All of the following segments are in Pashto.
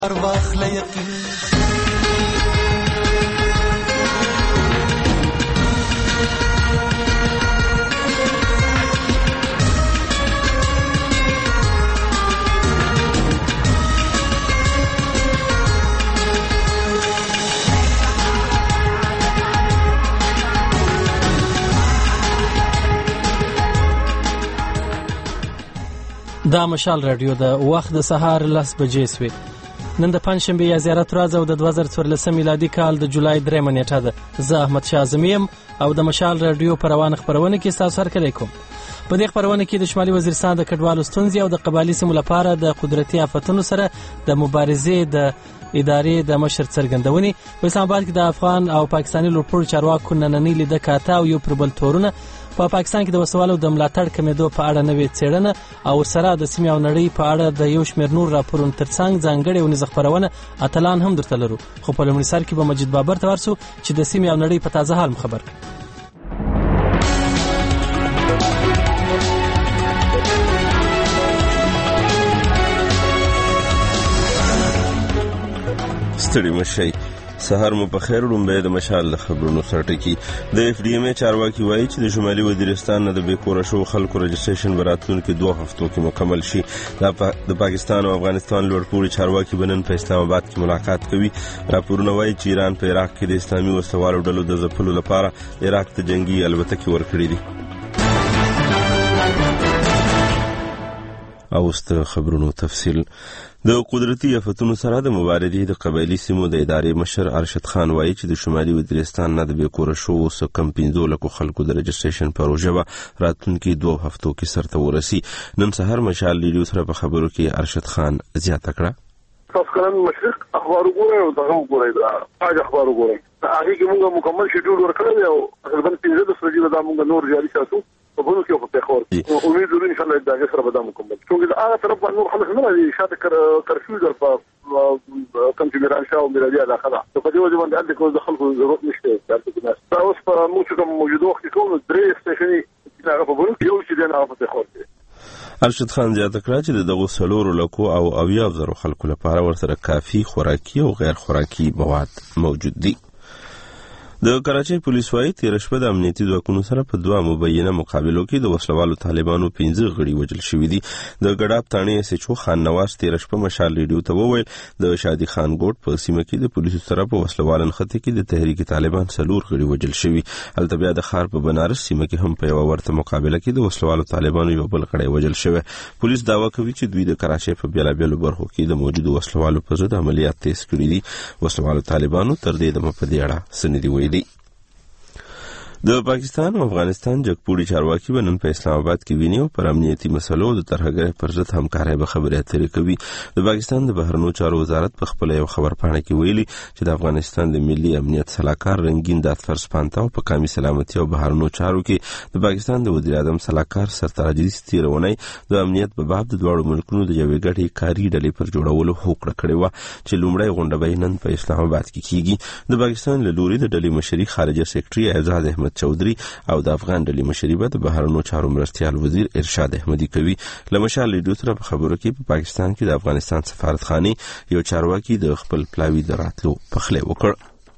واخله یقین دا مشال رادیو د وخت د سهار 10 بجې سوی. نن د پنځشنبه یا زیارت ورځ او د 2014 میلادي کال د جولای 3 نیټه ده. زه احمد شاه زمیم او د مشال رادیو په روانه خبرونه کې تاسو سره کړی کوم. په دې خبرونه کې د شمالي وزیرستان د کډوالو ستونزې او د قبایلي سیمو لپاره د قدرتي آفتونو سره د مبارزې د ادارې د مشر څرګندونې، په اسلام آباد کې د افغان او پاکستاني لوړپوړو چارواکو نننۍ لیده کاته او یو پر بل تورونه، په پاکستان کې د وسوالو د ملاتړ کمیدو په اړه نوې څېړنه او سره د سیمې او نړۍ په اړه د یو شمېر نور راپورونو ترڅنګ ځانګړې ونیزه خپرونه اتلان هم درته لرو. خو په لومړي سر کې به مجید بابر ته ورسو چې د سیمې او نړۍ په تازه حال خبر کړي. ستړي مشئ، سهار مو په خیر. لومړی د مشال د خبرونو سرټکی. د اف ډي ام چارواکي وایي چې د شمالي وزیرستان نه د بیکوره شو خلکو رجسټریشن براتونکو 2 هفتو کې مکمل شي. د پاکستان او افغانستان لوړپوړي چارواکي بنن په اسلام آباد کې ملاقات کوي. راپورونه وایي چې ایران په عراق کې د اسلامي وسوالو ډلو د ځپلو لپاره عراق ته جنگي الوتکې ورکړي دي. او ست خبرونو تفصیل. د قدرتي آفتونو سره د مبارزې د قبایلي سیمو د ادارې مشر ارشد خان وایي چې د شمالي وزیرستان نه د بیکوره شو کم 15 لکو خلکو د رجسټریشن پروژه به راتلونکي 2 هفتو کې سرته ورسي. نن سهار مشال لیډیو سره په خبرو کې ارشد خان زیاته کړه. تاسو کله مشرق اخبار وګورئ او دغه وګورئ، دا اخبار وګورئ. هغه کې موږ مکمل شیډول ورکړل او تقریبا 15 ورځې دا موږ نور جاري ساتو. په بلو کې په خور امید لرو ان شاء الله دا سره به مکمل شي. چې هغه طرف باندې نور خلک نه راځي، شاته کرفیو در په کنفیګریشن شاو میلادي علاقه ده. په دې وجه باندې د کوم خلکو ضرورت نشته. دا اوس په موږ کوم موجوده وخت کې کوم درې سټیشنې هغه په بلو کې یو چې نه هغه په خور کې. ارشد خان زیاته کړه چې دغه 3 لکو او 70,000 خلکو لپاره ورسره کافي خوراکي او غیر خوراکي مواد موجود دي. د کراچۍ پولیس وايي تیر شپه د امنیتي ځواکونو سره په 2 مبینه مقابلو کې د وسلوالو طالبانو 15 غړي وژل شوي دي. د ګډاب تانې سچو خان نواز تیر شپه مشال ریډیو ته وویل د شادي خان ګوټ په سیمه کې د پولیسو سره په وسلوال نښته کې د تحریک طالبان 4 غړي وژل شوي. هلته بیا د خار په بنارس سیمه کې هم په یو ورته مقابله کې د وسلوالو طالبانو یو بل غړی وژل شوی. پولیس دعوا کوي چې دوی د کراچۍ په بیلابیلو برخو کې د موجودو وسلوالو په ضد عملیات تیز کړي دي. وسلوالو طالبانو تر دې دمه په دې اړه سندې ویلي. د پاکستان او افغانستان جګپوړي چارواکي بنن په اسلام آباد کې ویني او پر امنیتي مسلو د ترهګرۍ پر ضد همکارۍ به خبرې اترې کوي. د پاکستان د بهرنیو چارو وزارت په خپل یو خبرپاڼه کې ویلي چې د افغانستان د ملي امنیت سلاکار رنگین دادفرز پانتاو په قومي سلامتي او بهرنیو چارو کې د پاکستان د وزیر اعظم سلاکار سرتاج تیرونی د امنیت په باب د دوه ملکونو د یوې ګډې کاري ډلې پر جوړولو هوکړه کړې و چې لومړی غونډه به نن په اسلام آباد کې کیږي. د پاکستان له لوري د ډلې مشري خارجه سیکرټري اعزاز احمد چودري او د افغان ډلې مشري به د بهرنیو چارو مرستیال وزیر ارشاد احمدي کوي. لمشال لیډیو سره په خبرو کې په پاکستان کې د افغانستان سفارتخانه یو چارواکي د خپل پلاوی دراتلو پخله وکړ.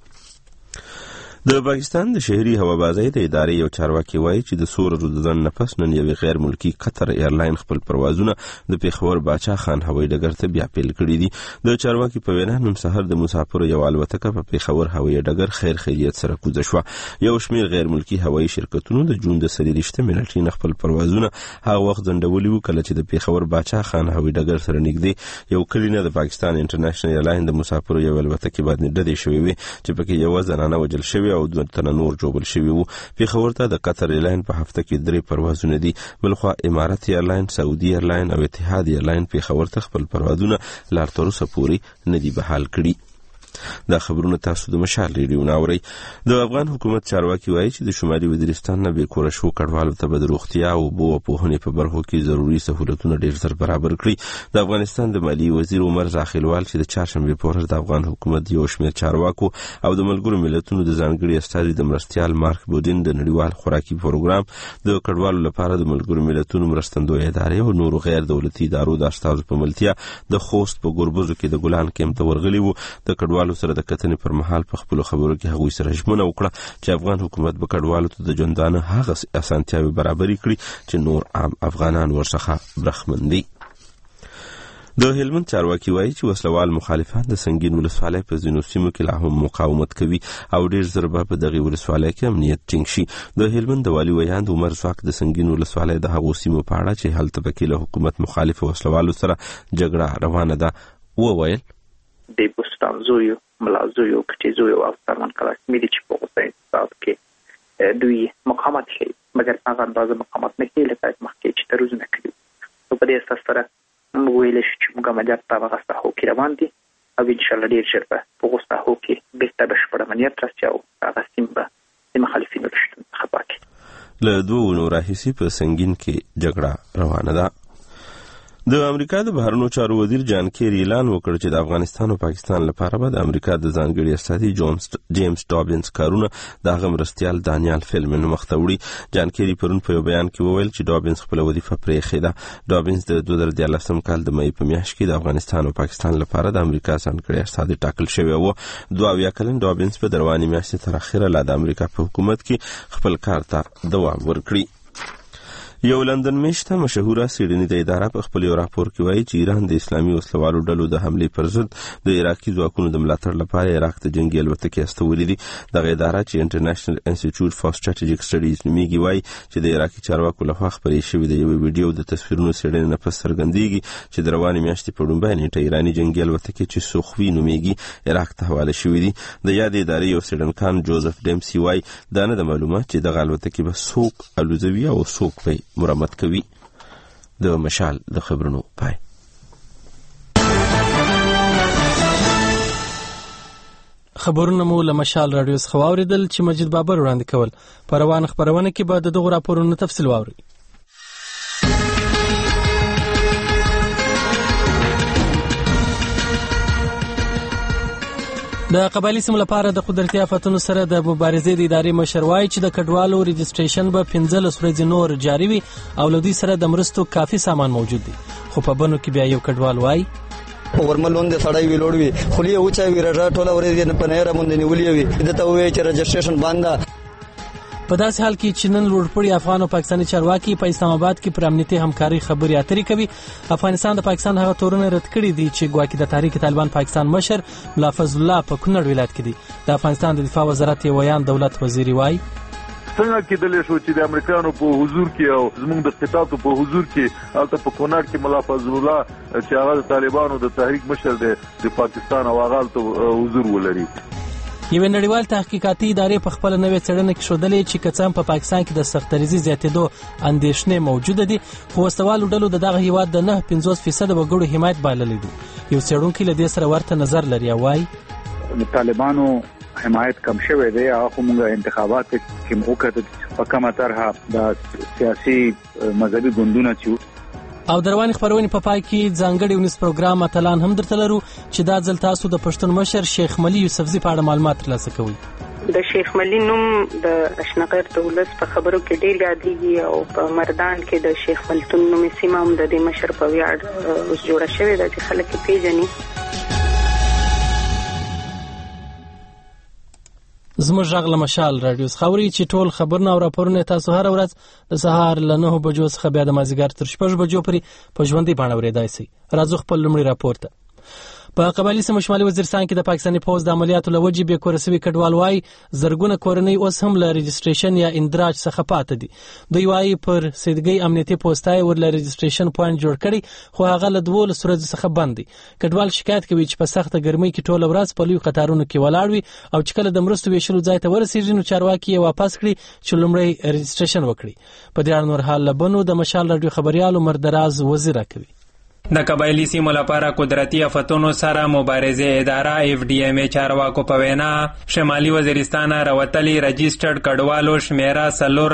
د پاکستان د شهري هوابازۍ د ادارې یو چارواکي وایي چې د سور روزن نفس نن یو غیر ملکی قطر ایرلاین خپل پروازونه د پیښور باچا خان هوایي ډګر ته بیا پیل کړي دي. د چارواکي په وینا نن سحر د مسافرو یو الوتکه په پیښور هوایي ډګر خیر خیریت سره کوزه شو. یو شمېر غیر ملکی هوایي شرکتونو د جون د 23 منټې خپل پروازونه هغه وخت ځنډولي وو کله چې د پیښور باچا خان هوایي ډګر سره نږدې یو کلینه د پاکستان انټرنیشنل ایرلاین د مسافرو یو الوتکه باندې ډدې شوې وي چې پکې یو زنانه وژل شوې او 2 تنه نور جوړل شوی وو. پیښور ته د قطر ایرلاین په هفته کې 3 پروازونه دي. بلخوا امارات ایرلاین، سعودي ایرلاین او اتحاد ایرلاین پیښور ته خپل پروازونه لار تر اوسه پورې ندي بحال کړي. دا خبرونه تاسو د مشال ریډیو ناوري. د افغان حکومت چارواکي وایي چې د شمالي وزیرستان نه به کور شو کډوالو ته د روغتیا او بو پوهنې په برخو کې ضروري سہولتونه ډیر زر برابر کړي. د افغانستان د مالی وزیر عمر زاخیلوال چې د چهارشنبه په ورځ د افغان حکومت یو شمېر چارواکو او د ملګرو ملتونو د ځانګړي استازي د مرستيال مارک بودین د نړیوال خوراکي پروګرام د کډوالو لپاره د ملګرو ملتونو مرستندوی ادارې او نورو غیر دولتي ادارو د استازو په ملتیا د خوست په ګوربزو کې د ګلان کیمپ ته ورغلي وو. د کډوالو سره د کتنې پر مهال په خپل خبرو کې هغوی سره ژمنه وکړه چې افغان حکومت به کډوالو ته د ژوندانه هغه اسانتیاوې برابرې کړي چې نور عام افغانان ورڅخه برخمن دي. د هلمند چارواکي وایي چې وسلوال مخالفان د سنگین ولسوالۍ په ځینو سیمو کې لا هم مقاومت کوي او ډیر زر به په دغه ولسوالۍ کې امنیت ټینګ شي. د هلمند د والي ویاند عمر زواک د سنگین ولسوالۍ د هغو سیمو په اړه چې هلته پکې له حکومت مخالف وسلوالو سره جګړه روانه ده وویل د بوستان زویو ملازویو کټیزویو او سرمن کلاشمیری چې په اوسنۍ حساب کې دوی مقاومت کوي مګر هغه اندازه مقاومت نه کوي لکه مخکې چې تروزنه کوي. په دې اساس سره ویل شي چې موږ مجاز په هغه ساحو کې روان دي او ان شاء الله ډیر ژر به په هغه ساحو کې بهتر بشپړ امنیت راسي او هغه سیمه د مخالفینو له شتون څخه پاکي. له دوه ونو راهیسي په سنگین کې جګړه روانه ده. د امریکا د بهرنیو چارو وزیر جان کیری اعلان وکړ چې د افغانستان او پاکستان لپاره به د امریکا د ځانګړي استازي جیمز ډابینز کارونه د هغه مرستيال دانیال فیلمن مخته وړي. جان کیری پرون په یو بیان کې وویل چې ډابینز خپل وظیفه پرېښې ده. ډابینز د 2013 کال د مې په میاشت کې د افغانستان او پاکستان لپاره د امریکا ځانګړي استازي ټاکل شوی و. 22 کلن ډابینز په رواني میاشتې تر اخره لا د امریکا په حکومت کې خپل کار ته دوام ورکړي. یو لندن میشته مشهوره سیډنی د اداره په خپل یو راپور کې وایي چې ایران د اسلامي وسلوالو ډلو د حملې پر ضد د عراقي ځواکونو د ملاتړ لپاره عراق ته جنگي الوتکې استولې دي. دغه اداره چې انټرنیشنل انسټیټیوټ فار سټریټیجیک سټډیز نومیږي وایي چې د عراقي چارواکو لخوا خپرې شوې د یو ویډیو د تصویرونو څېړنې نه پس څرګندېږي چې د روانې میاشتې په لومړۍ نیټه ایراني جنگي الوتکې چې سوخوي نومیږي عراق ته حواله شوې دي. د یادې ادارې یو څېړنکان جوزف ډیمسي وایي دا نه د معلومات چې دغه الوتکې به څوک الوزوي او څوک به مرمت کوي. د مشال د خبرونو پای. خبرونه مو له مشال رادیو څخه واوریدل چې مجید بابر وړاندې کول. په روانه خبرونه کې به د دغو راپورونو تفصیل واورئ. د قبایلی سیمو لپاره د قدرتي آفتونو سره د مبارزې د ادارې مشر وایي چې د کډوالو رجسټریشن به 15 ورځې نور جاري وي او له دوی سره د مرستو کافي سامان موجود دي. خو په بنو کې بیا یو کډوال وایي ورملون د سړی ویلوړ وي خو له اوچا وی راټ ټوله ورځ نه پنهره مونږ نه ولي وي دته وایي چې رجسټریشن باندې. په داسې حال کې چې نن لوړپوړي افغان او پاکستاني چارواکي په اسلام آباد کې پر امنیتي همکاري خبرې اترې کوي. افغانستان د پاکستان هغه تورونه رد کړي دي چې ګواکې د تحریک طالبان پاکستان مشر ملا فضل الله په کونړ ولایت کې دي. د افغانستان د دفاع وزارت یو ویان دولت وزیر وایي څنګه کېدلی شو چې د امریکانو په حضور کې او زموږ د قطاعاتو په حضور کې هلته په کونړ کې ملا فضل الله چې هغه د طالبانو د تحریک مشر دی د پاکستان او هغه ته حضور ولري. یو نړیوال تحقیقاتي ادارې په خپل نوې څېړنه کې ښودلې چې کڅام په پاکستان کې د سختریزي زیاتېدو اندېښنې موجوده دي خو وسوالو ډلو دغه هیواد د 9.50% وګړو حمایت بایللی دی. یو څېړونکی له دې سره ورته نظر لري او وایي د طالبانو حمایت کم شوی دی او موږ انتخابات کې موکته په کومه طرحه د سیاسي مذهبي ګوندونو چې او دروانې خبرونه په پای کې ځانګړي ونیس پروګرام اتلان هم درته لرو چې دا ځل تاسو د پښتون مشر شیخ ملي یوسفزي په اړه معلومات ترلاسه کوئ. د شیخ ملي نوم د اشنغر دولت په خبرو کې ډېر یادېږي او په مردان کې د شیخ ملتون نومي سیمه هم د دې مشر په ویاړ اوس جوړه شوې ده چې خلک یې پیژني. زموږ غږ له مشال رادیو څخه اورئ چې ټول خبرونه او راپورونه تاسو هر ورځ د سهار له 9 بجو څخه بیا د مازدیګر تر 6 بجو پورې په ژوندۍ بڼه اورېدای شئ. راځو خپل لومړی راپور ته. په قبایلی سیمو شمالي وزیرستان کې د پاکستاني پوځ د عملیاتو له وجې بې کوره سوي کډوال وایي زرګونه کورنۍ اوس هم له رجسټریشن یا اندراج څخه پاتې دي. دوی وایي پر سیدګۍ امنیتي پوسټای ورله رجسټریشن پوینټ جوړ کړي خو هغه له 12 ورځې څخه بند دي. کډوال شکایت کوي چې په سخته ګرمۍ کې ټوله ورځ په لوی قطارونو کې ولاړ وي او چې کله د مرستو ویشلو ځای ته ورسېږي نو چارواکي یې واپس کړي چې لومړی رجسټریشن وکړي. په دې اړه نور حال له بنو د مشال رادیو خبريال عمر دراز وزیر کوي. د قبایلی سیمو لپاره قدرتي آفتونو سره مبارزې اداره FDMA چارواکو په وینا شمالي وزیرستان راوتلي رجسټرډ کډوالو شمیره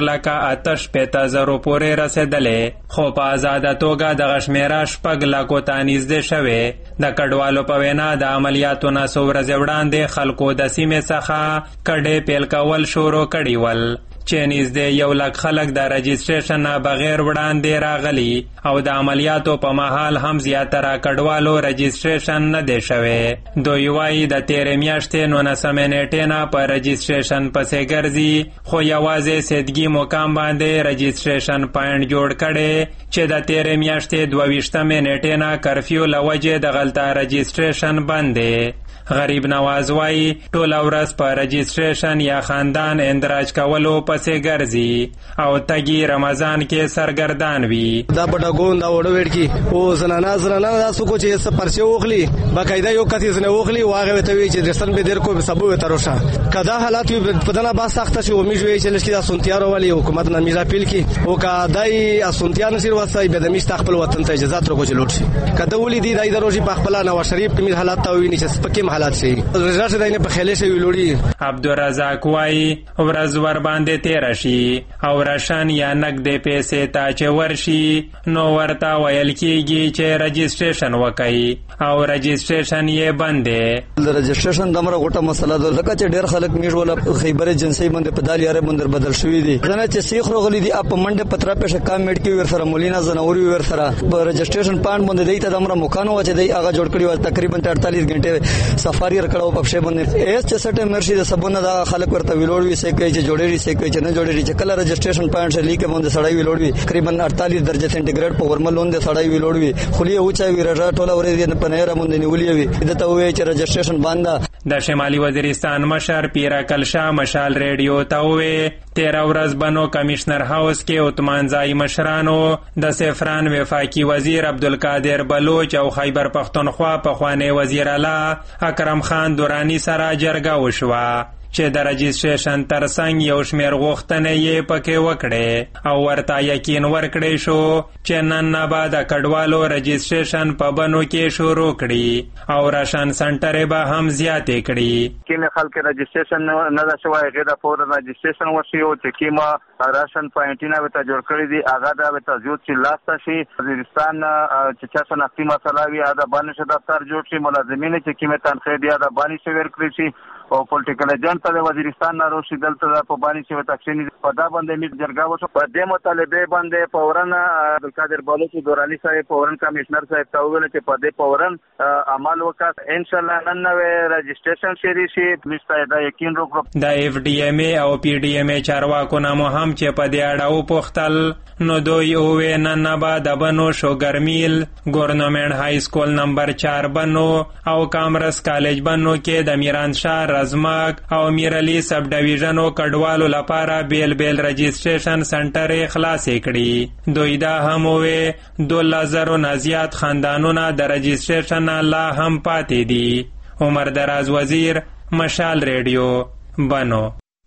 4,58,000 پورې رسېدلې، خو په آزاده توګه دغه شمیره 6,00,000 ته نږدې شوې. د کډوالو په وینا د عملیاتو نه څو ورځې وړاندې خلکو د سیمې څخه کډې پیل کول شروع کړي ول، چې نږدې 1,00,000 خلک د رجسټریشن نه بغیر وړاندې راغلي او د عملیاتو په مهال هم زیاتره کډوالو رجسټریشن نه دی شوی. دوی وایي د تیرې میاشتې 19 نیټې نه په رجسټریشن پسې ګرځي، خو یوازې سیدګي مقام باندې رجسټریشن پاینټ جوړ کړي چې د تیرې میاشتې 22 نیټې نه کرفیو له وجې د غلطه رجسټریشن بند دی. غریب نواز وایي ټوله ورځ په رجسټریشن یا خاندان اندراج کولو پسې ګرځي او تګي رمضان کې سرګردان وي. دا پټاګون دا وړو وړ کی او زنانا دا سکو چې څه پرچه وخلی باقاعده یو کتی زنه وخلی واغه ته وی چې درسن به در کو سبو تروشا کدا حالات په دنا با سخت شي امید وی چې لشي دا سنتیارو والی حکومت نه میرا پیل کی او کدای سنتیان سیر وسای به د میشت خپل وطن ته اجازه تر کو چلوټ شي کدا ولې دی دای دروشي په خپل نواز شریف په حالات ته وی نشه سپکه حالات شي رضا دینه په خله شي ویلوړي. عبدالرزاق وایي ورځ ور باندې تیر شي او راشن یا نقد پیسې ته چې ورشي نو ورته ویل کیږي چې رجسټریشن وکړي او رجسټریشن یې بند دی. رجسټریشن دمره غټه مسله ده ځکه چې ډېر خلک میژول خیبر جنسي باندې په دال یاره باندې بدل شوی دي. ځنه چې سیخ روغلی دي اپ منډه پترا پېښه کام میډ کې ور سره مولینا زنوري ور سره رجسټریشن پاند باندې دی ته دمره مکانو وچ دی هغه جوړ کړی و تقریبا 48 غنټه سفاری کړو په شه باندې اس چې سټه مرشي د سبونه دا خلک ورته ویلوړوي سې کوي چې جوړېږي سې کوي چې نه جوړېږي چې کله رجسټریشن پاینټ شې لیکه باندې سړی ویلوړوي تقریبا 48 درجه سنټیګریډ په ورملون د سړی ویلوړوي خولي اوچا ویرا ټوله ورې په نهره باندې نیولې وي دته وې چې رجسټریشن باندې. د شمالي وزیرستان مشر پیراکل شاه مشال ریډیو ته وې 13 ورځ بنو کمشنر هاوس کې عثمانزای مشرانو د سفران وفاقي وزیر عبدالقادر بلوچ او خیبر پختونخوا پخوانی وزیر اعلی اکرم خان دورانی سره جرګه وشوه چې د رجسټریشن ترڅنګ یو شمېر غوښتنې یې پکې وکړې او ورته یقین ورکړی شو چې نن نه به د کډوالو رجسټریشن په بنو کې شروع کړي او راشن سنټرې به هم زیاتې کړي. کومې خلک رجسټریشن نه ده شوی هغې د فور رجسټریشن وشي او چې کومه راشن پاینټونه ورته جوړ کړي دي هغه د ورته زیات چې لاسته شي. وزیرستان چې چا څه نفتي مسله وي هغه د باندې شه دفتر جوړ شي، ملازمین چې کومې تنخواې دي هغه باندې شه ورکړي شي او پولیټیکل ایجنټ ته د وزیرستان نه روشي دلته په باندې چې تکشینی په دا باندې میټ جرګه وشو. په دې مطالبه باندې فورن عبدالقادر بلوچ دورانی صاحب فورن کمشنر صاحب ته ویل چې په دې فورن عمل وکړ ان شاء الله نن نوې رجسټریشن شری شي مستای دا یقین وکړو. د FDMA او PDMA چارواکو نه مو هم چې په دې اړه وپوښتل نو دوی وویل نن نه به د بنو شوګر میل ګورنمنټ های سکول نمبر 4 بنو او کامرس کالج بنو کې د میران شاه رزمک او میرعلی سب ډیویژنو کډوالو لپاره بیل بیل رجسټریشن سنټرې خلاصې کړي. دوی دا هم وویل 12,000 نه زیات خاندانونه د رجسټریشن لا هم پاتې دي. عمر دراز وزیر، مشال ریډیو، بنو.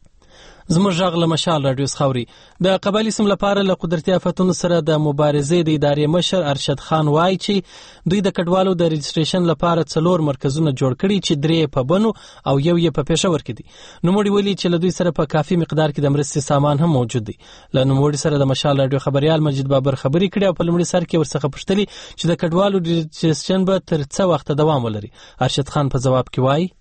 زموږ غږ له مشال راډیو خاوري. د قبایلی سیمو لپاره له قدرتي آفتونو سره د مبارزې د ادارې مشر ارشد خان وایي چې دوی د کډوالو د رجسټریشن لپاره 4 مرکزونه جوړ کړي چې 3 په بنو او یو یې په پېښور کې دي. نوموړي ویلي چې له دوی سره په کافي مقدار کې د مرستې سامان هم موجود دی. له نوموړي سره د مشال راډیو خبريال مجید بابر خبرې کړې او په لومړي سر کې ورڅخه پوښتلي چې د کډوالو رجسټریشن به تر څه وخت دوام ولري. ارشد خان په جواب کې وایي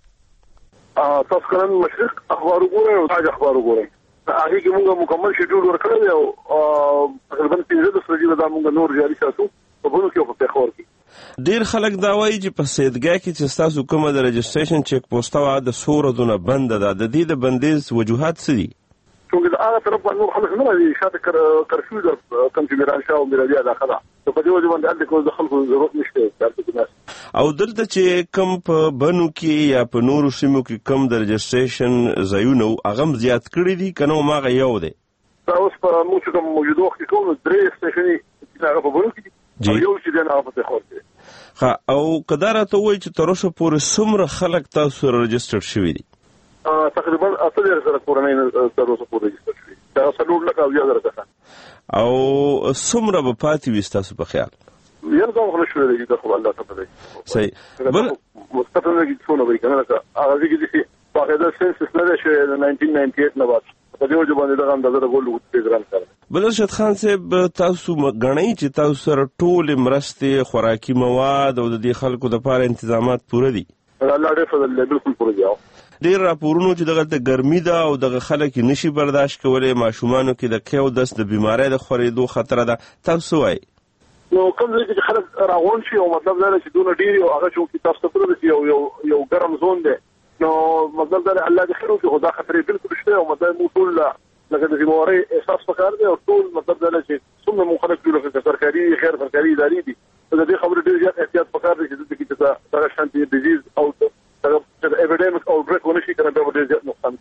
تاسو کله مشرق اخبار وګورئ او تاج اخبار وګورئ هغه کې موږ مکمل شیډول ورکړل او تقریبا 15 ورځې دا موږ نور جاري ساتو په بونو کې په پېښور کې. ډیر خلک دا وایي چې په سیدګاه کې چې تاسو کومه د رجسټریشن چیک پوسټ وا د سورودونه بند ده د دې د بندیز وجوهات څه دي؟ څنګه دا هغه طرف باندې خلک نه لري شاته کرفیو د کمپیوټر شاو میراجي علاقه ده په دې وجه باندې د کوم خلکو ضرورت نشته. او دلته چې کم په بنو کې یا په نورو سیمو کې کم د رجسټریشن ځایونه هغه زیات کړی دي کنه ماغه یو دی. دا اوس په موږ کوم موجوده وخت کې کوم 3 سټیشنې چې هغه په بنو کې دي یو چې د نه په پېښور کې. ها او قدرت ته وایي چې تر اوسه پورې څومره خلک تاسو رجسټر شوي دي؟ تقریبا 80,000 کورنۍ تر اوسه پورې رجسټر شوي دا 3 لک او 1000 کسان. او څومره به پاتې وي تاسو په خیال؟ یو ځم خو شو دی د خو الله تعالی صحیح بل مستقبل کې څونه وایي کنه هغه کې په هغه سنسس نه شوی د 1998 نه بعد په دې وجه باندې دا اندازه د ګول وګړي ګران کړ. بل ارشد خان صاحب تاسو غنئ چې تاسو سره ټول مرستې خوراکي مواد او د دې خلکو د لپاره تنظیمات پوره دي؟ الله دې فضل له بالکل پوره دی. ډیر راپورونو چې دغه د ګرمي ده او دغه خلک نشي برداشت کولای، ماشومانو کې د کیو دست د بیماری د خورېدو خطر ده، تاسو وایي نو کوم ځای چې خلک راغون شي او مطلب دا چې دونه ډیر او هغه چې تاسو ته پوره دی یو ګرم زون دی، نو مطلب دا الله دې خیر وکړي، خدا خطرې بالکل شته او مطلب مو ټول لکه د بیماری احساس وکړ دی او ټول مطلب دا چې څومره مو خلک جوړ کړي سرکاري غیر سرکاري ادارې دي، د دې خبرې ډیر زیات احتیاط وکړ دی چې د کې دا شانتي ډیزیز او د اپیډیمیک او ډرګ ونشي کنه به ډیر زیات نقصان.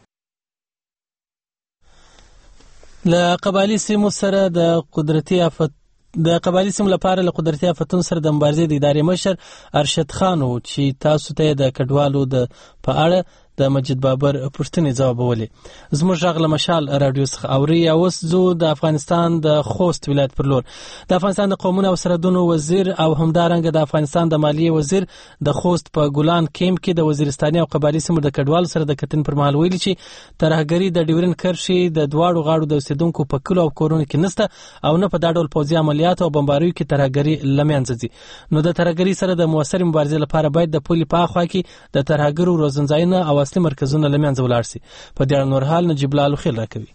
له قبایلي سیمو سره د قبایلي سیمو لپاره له قدرتي آفتونو سره د مبارزې د ادارې مشر ارشد خان و چې تاسو ته د کډوالو په اړه د مجید بابر پوښتنې ځوابولې. زموږ غږ له مشال راډیو څخه اوري. اوس زه د افغانستان د خوست ولایت پر لور د افغانستان د قومونو او سرحدونو وزیر او همدارنګه د افغانستان د مالیې وزیر د خوست په ګلان کیمپ کې د وزیرستاني او قبایلي سیمو د کډوالو سره د کتن پر مهال ویلي چې ترهګري د ډیورن کرښې د دواړو غاړو د اوسیدونکو په کلو او کورونو کې نشته او نه په دا ډول پوځي عملیات او بمباریو کې ترهګري له منځه ځي. نو د ترهګري سره د موثرې مبارزې لپاره باید د پولې په اخوا کې د ترهګرو روزنځایونه او اصلي مرکزونه له منځه ولاړ شي. په دې اړه نور حال نجیب الله خیل راکوي.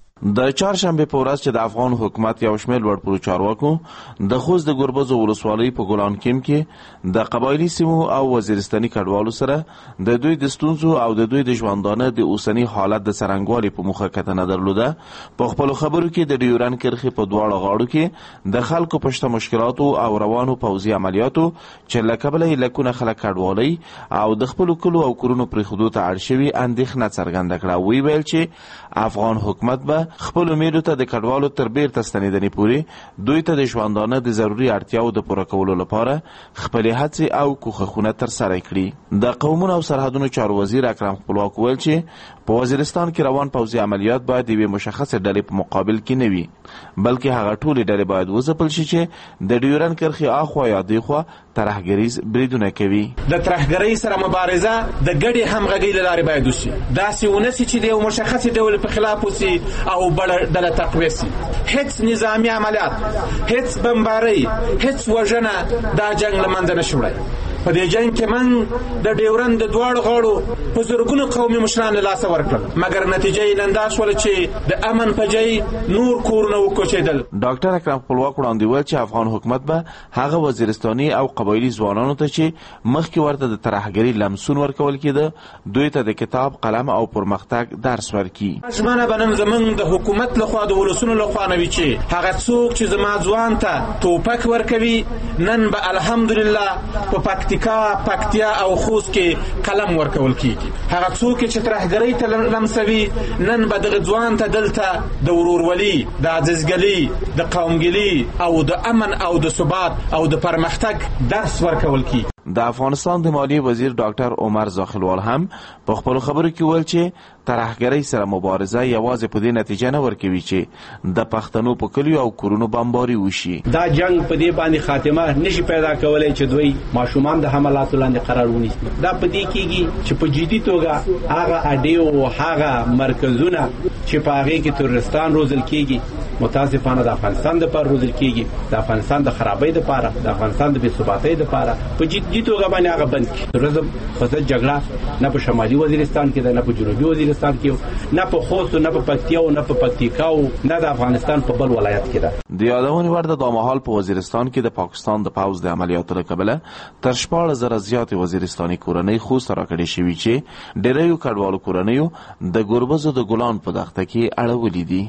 د چهارشنبه په ورځ چې د افغان حکومت یو شمېر لوړپوړو چارواکو د خوست د ګربز ولسوالۍ په ګلان کیمپ کې د قبایلي سیمو او وزیرستاني کډوالو سره د دوی د ستونزو او د دوی د ژوندانه د اوسنی حالت د څرنګوالي په مخه کتنه درلوده. په خپل خبرو کې د ډیورن کرښې په دواړو غاړو کې د خلکو پشته مشکلاتو او روانو پوځي عملیاتو چې له کبله یې لکونه خلک کډوالۍ او د خپلو کلو او کورونو پرېښودو ته اړ شوي اندېښنه څرګنده کړه. ویې ویل چې افغان حکومت به خپل امیدو ته د کډوالو تر بیرته ستنېدنې پورې دوی ته د ژوندانه د ضروري اړتیاو د پوره کولو لپاره خپلې هڅې او کوښښونه ترسره کړي. د قومونو او سرحدونو چارو وزیر اکرم خپلواک ویل چې په وزیرستان کې روان پوځي عملیات باید د یوې مشخصې ډلې په مقابل کې نه وي، بلکې هغه ټولې ډلې باید وځپل شي چې د ډیورن کرښې اخوا یا دیخوا ترهګریز بریدونه کوي. د ترهګرۍ سره مبارزه د ګډې همغږۍ له لارې باید وشي، داسې ونه سي چې د یو مشخصې ډول په خلاف وسي او بله ډله تقویه سي. هیڅ نظامي عملیات، هیڅ بمبارۍ، هیڅ وژنه دا جنگ له منځه نه شي وړی. په دې جنگ کې من د ډیورن د دواړو غاړو په زرګونو قومي مشران له لاسه ورکړل، مګر نتیجه یې نن دا شوله چې د امن په ځای نور کورونه وکوچېدل. ډاکټر اکرم خپلواک وړاندې ویل چې افغان حکومت به هغه وزیرستاني او قبایلي ځوانانو ته چې مخکې ورته د ترهګرۍ لمسون ورکول کېده دوی ته د کتاب، قلم او پرمختګ درس ورکړي. ژمنه به نن زموږ د حکومت لخوا د ولسونو لخوا نه وي چې هغه څوک چې زما ځوان ته توپک ورکوي نن به الحمدلله په پکتیا او خوست کې قلم ورکول کیږي. هغه څوک چې ترهګرۍ ته لمسوي نن به دغه ځوان ته دلته د ورورولي، د عزیزګلي، د قومګلي او د امن او د ثبات او د پرمختګ درس ورکول کیږي. د افغانستان د مالیې وزیر ډاکټر عمر زاخلوال هم په خپل خبرو کې ویل چې ترهګرۍ سره مبارزه یوازې په دې نتیجه نه ورکوي چې د پښتنو په کلیو او کورونو بمباري وشي. دا جنگ په دې باندې خاتمه نشي پیدا کولای چې دوی ماشومان د حملاتو لاندې قرار ونیسي. دا په دې کېږي چې په جدي توګه هغه اډې او هغه مرکزونه چې په هغه کې ترورستان روزل کېږي متاسفانه د افغانستان د پر روزل کېږي، د افغانستان د خرابۍ لپاره، د افغانستان د بې ثباتۍ لپاره په جدي توګه باندې هغه بند کړي. تروریزم فساد جګړه نه په شمالي وزیرستان کې ده، نه په جنوبي وزیرستان کې، نه په خوست، نه په پکتیا او نه په پکتیکا او نه د افغانستان په بل ولایت کې ده. د یادونې وړ ده د مهال په وزیرستان کې د پاکستان د پوځ د عملیاتو له کبله تر 14,000 زیاتې وزیرستاني کورنۍ خوست راکړې شوي چې ډېریو کډوالو کورنیو د ګربزو د ګلان په دښته کې اړولي دي.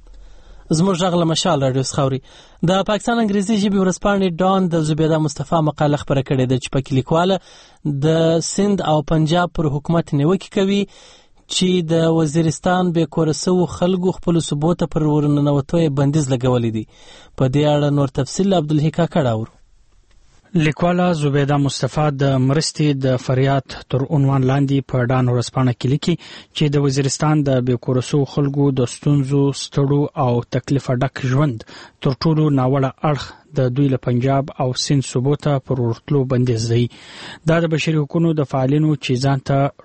زموږ غږ له مشال راډیو څخه اوري. د پاکستان انګریزي ژبې ورځپاڼې ډان د زبیده مصطفی مقاله خپره کړې ده چې پکې لیکواله د سند او پنجاب پر حکومت نیوکې کوي چې د وزیرستان بې کوره سوو خلکو خپلو صوبو ته پر ورننوتو بندیز لګولی دی. په دې اړه نور تفصیل عبدالحی کاکړ اورو. لیکواله زبیده مصطفی د مرستې د فریاد تر عنوان لاندې په ډان ورځپاڼه کې لیکي چې د وزیرستان د بېکورسو خلکو د ستونزو ستړو او تکلیفه ډک ژوند تر ټولو ناوړه اړخ د دوی له پنجاب او سند صوبو ته پر ورتلو بندیز دی. دا د بشري حقوقو د فعالینو چې ځان ته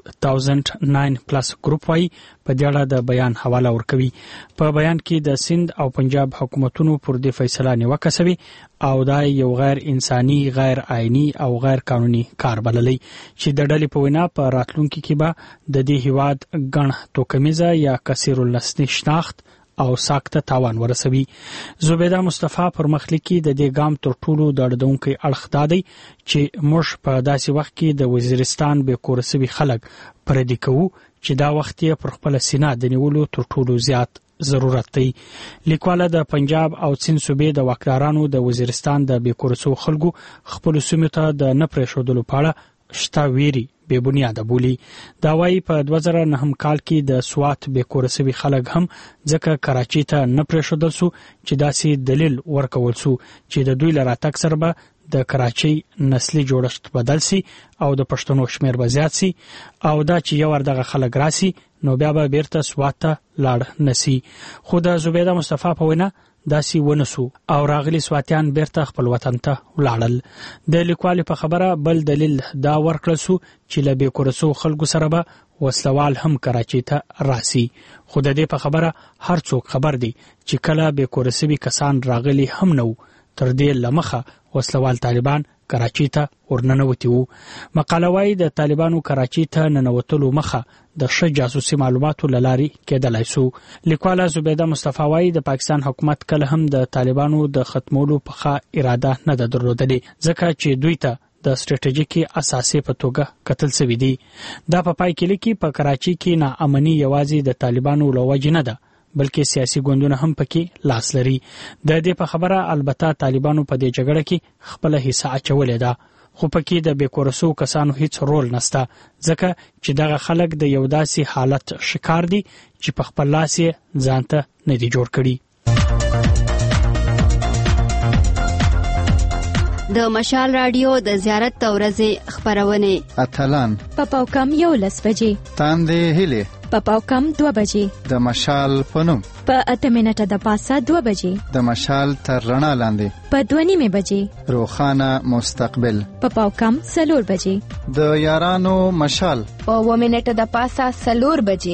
2009 پلس ګروپ وایي په دې اړه د بیان حواله ورکوي. په بیان کې د سند او پنجاب حکومتونو پر دې فیصله نیوکه شوې او دا یو غیر انساني، غیر آئینی او غیر قانوني کار بللی چې د ډلې په وینا په راتلونکي کې به د دې هیواد ګڼ توکمیزه یا کثیر اللسني شناخت او ساکته تاوان ورسوي. زبیده مصطفی پر مخلیکي د دې ګام تر ټولو د اړدونکو اړخ دادی چې موږ په داسې وخت کې د وزیرستان بېکورسوي خلک پردي کوو چې دا وخت یې پر خپل سینه د نیولو تر ټولو زیات ضرورت دی. لیکواله د پنجاب او سند صوبې د واکدارانو د وزیرستان د بېکورسو خلکو خپل سیمو ته د نه پرېښودلو په اړه شته ویري بې بنیاده بولي. دا وایي په 2009 کال کې د سوات بېکورسوي خلک هم ځکه کراچۍ ته نه پرېښودل سو چې داسې دلیل ورکول سو چې د دوی له راتګ سره به د کراچۍ نسلي جوړښت بدل سي او د پښتنو شمیر به زیات سي او دا چې یو دغه خلک راسي نو بیا به بیرته سوات ته لاړ نسی. خو د زبیده مصطفی په وینا داسې ونسو او راغلي سواتیان بیرته خپل وطن ته ولاړل. د لیکوال په خبره بل دلیل دا ورکړل سو چې له بېکورسو خلکو سره به وسلوال هم کراچۍ ته راسي. خو د دې په خبره هر څوک خبر دی چې کله بېکورسوي کسان راغلي هم نو تر دې لمخه وسلوال طالبان کراچۍ ته ورننوتي وو. مقاله وايي د طالبانو کراچۍ ته ننوتلو مخه د ښه جاسوسي معلوماتو له لارې کېدلای سو. لیکواله زبیده مصطفی وايي د پاکستان حکومت کله هم د طالبانو د ختمولو په ښه اراده نه ده درلودلې ځکه چې دوی ته د ستراتیژیکي اساسي په توګه کتل شوی دی. دا په پای کې لیکي په کراچۍ کې ناامني یوازې د طالبانو له وجې نه ده بلکې سیاسي ګوندونه هم پکې لاس لري. د دې په خبره البته طالبانو په دې جګړه کې خپل حصہ اچولې ده خو پکې د بېکورسو کسانو هیڅ رول نشته ځکه چې دغه خلک د یو داسې حالت شکار دي چې په خپل لاس یې ځان ته نه دي جوړ کړي. د مشال رادیو د زیارت د ورځې خبرونه اتلان په پاوکم 11 بجې تاندې هلي په پاوکم 2 بجې د مشال پنوم په 8 منټه د پاسه 2 بجې د مشال تر رڼا لاندې په 2:30 بجې روخانه مستقبل په پاوکم 4 بجې د یارانو مشال په 1 منټه د پاسه 4 بجې.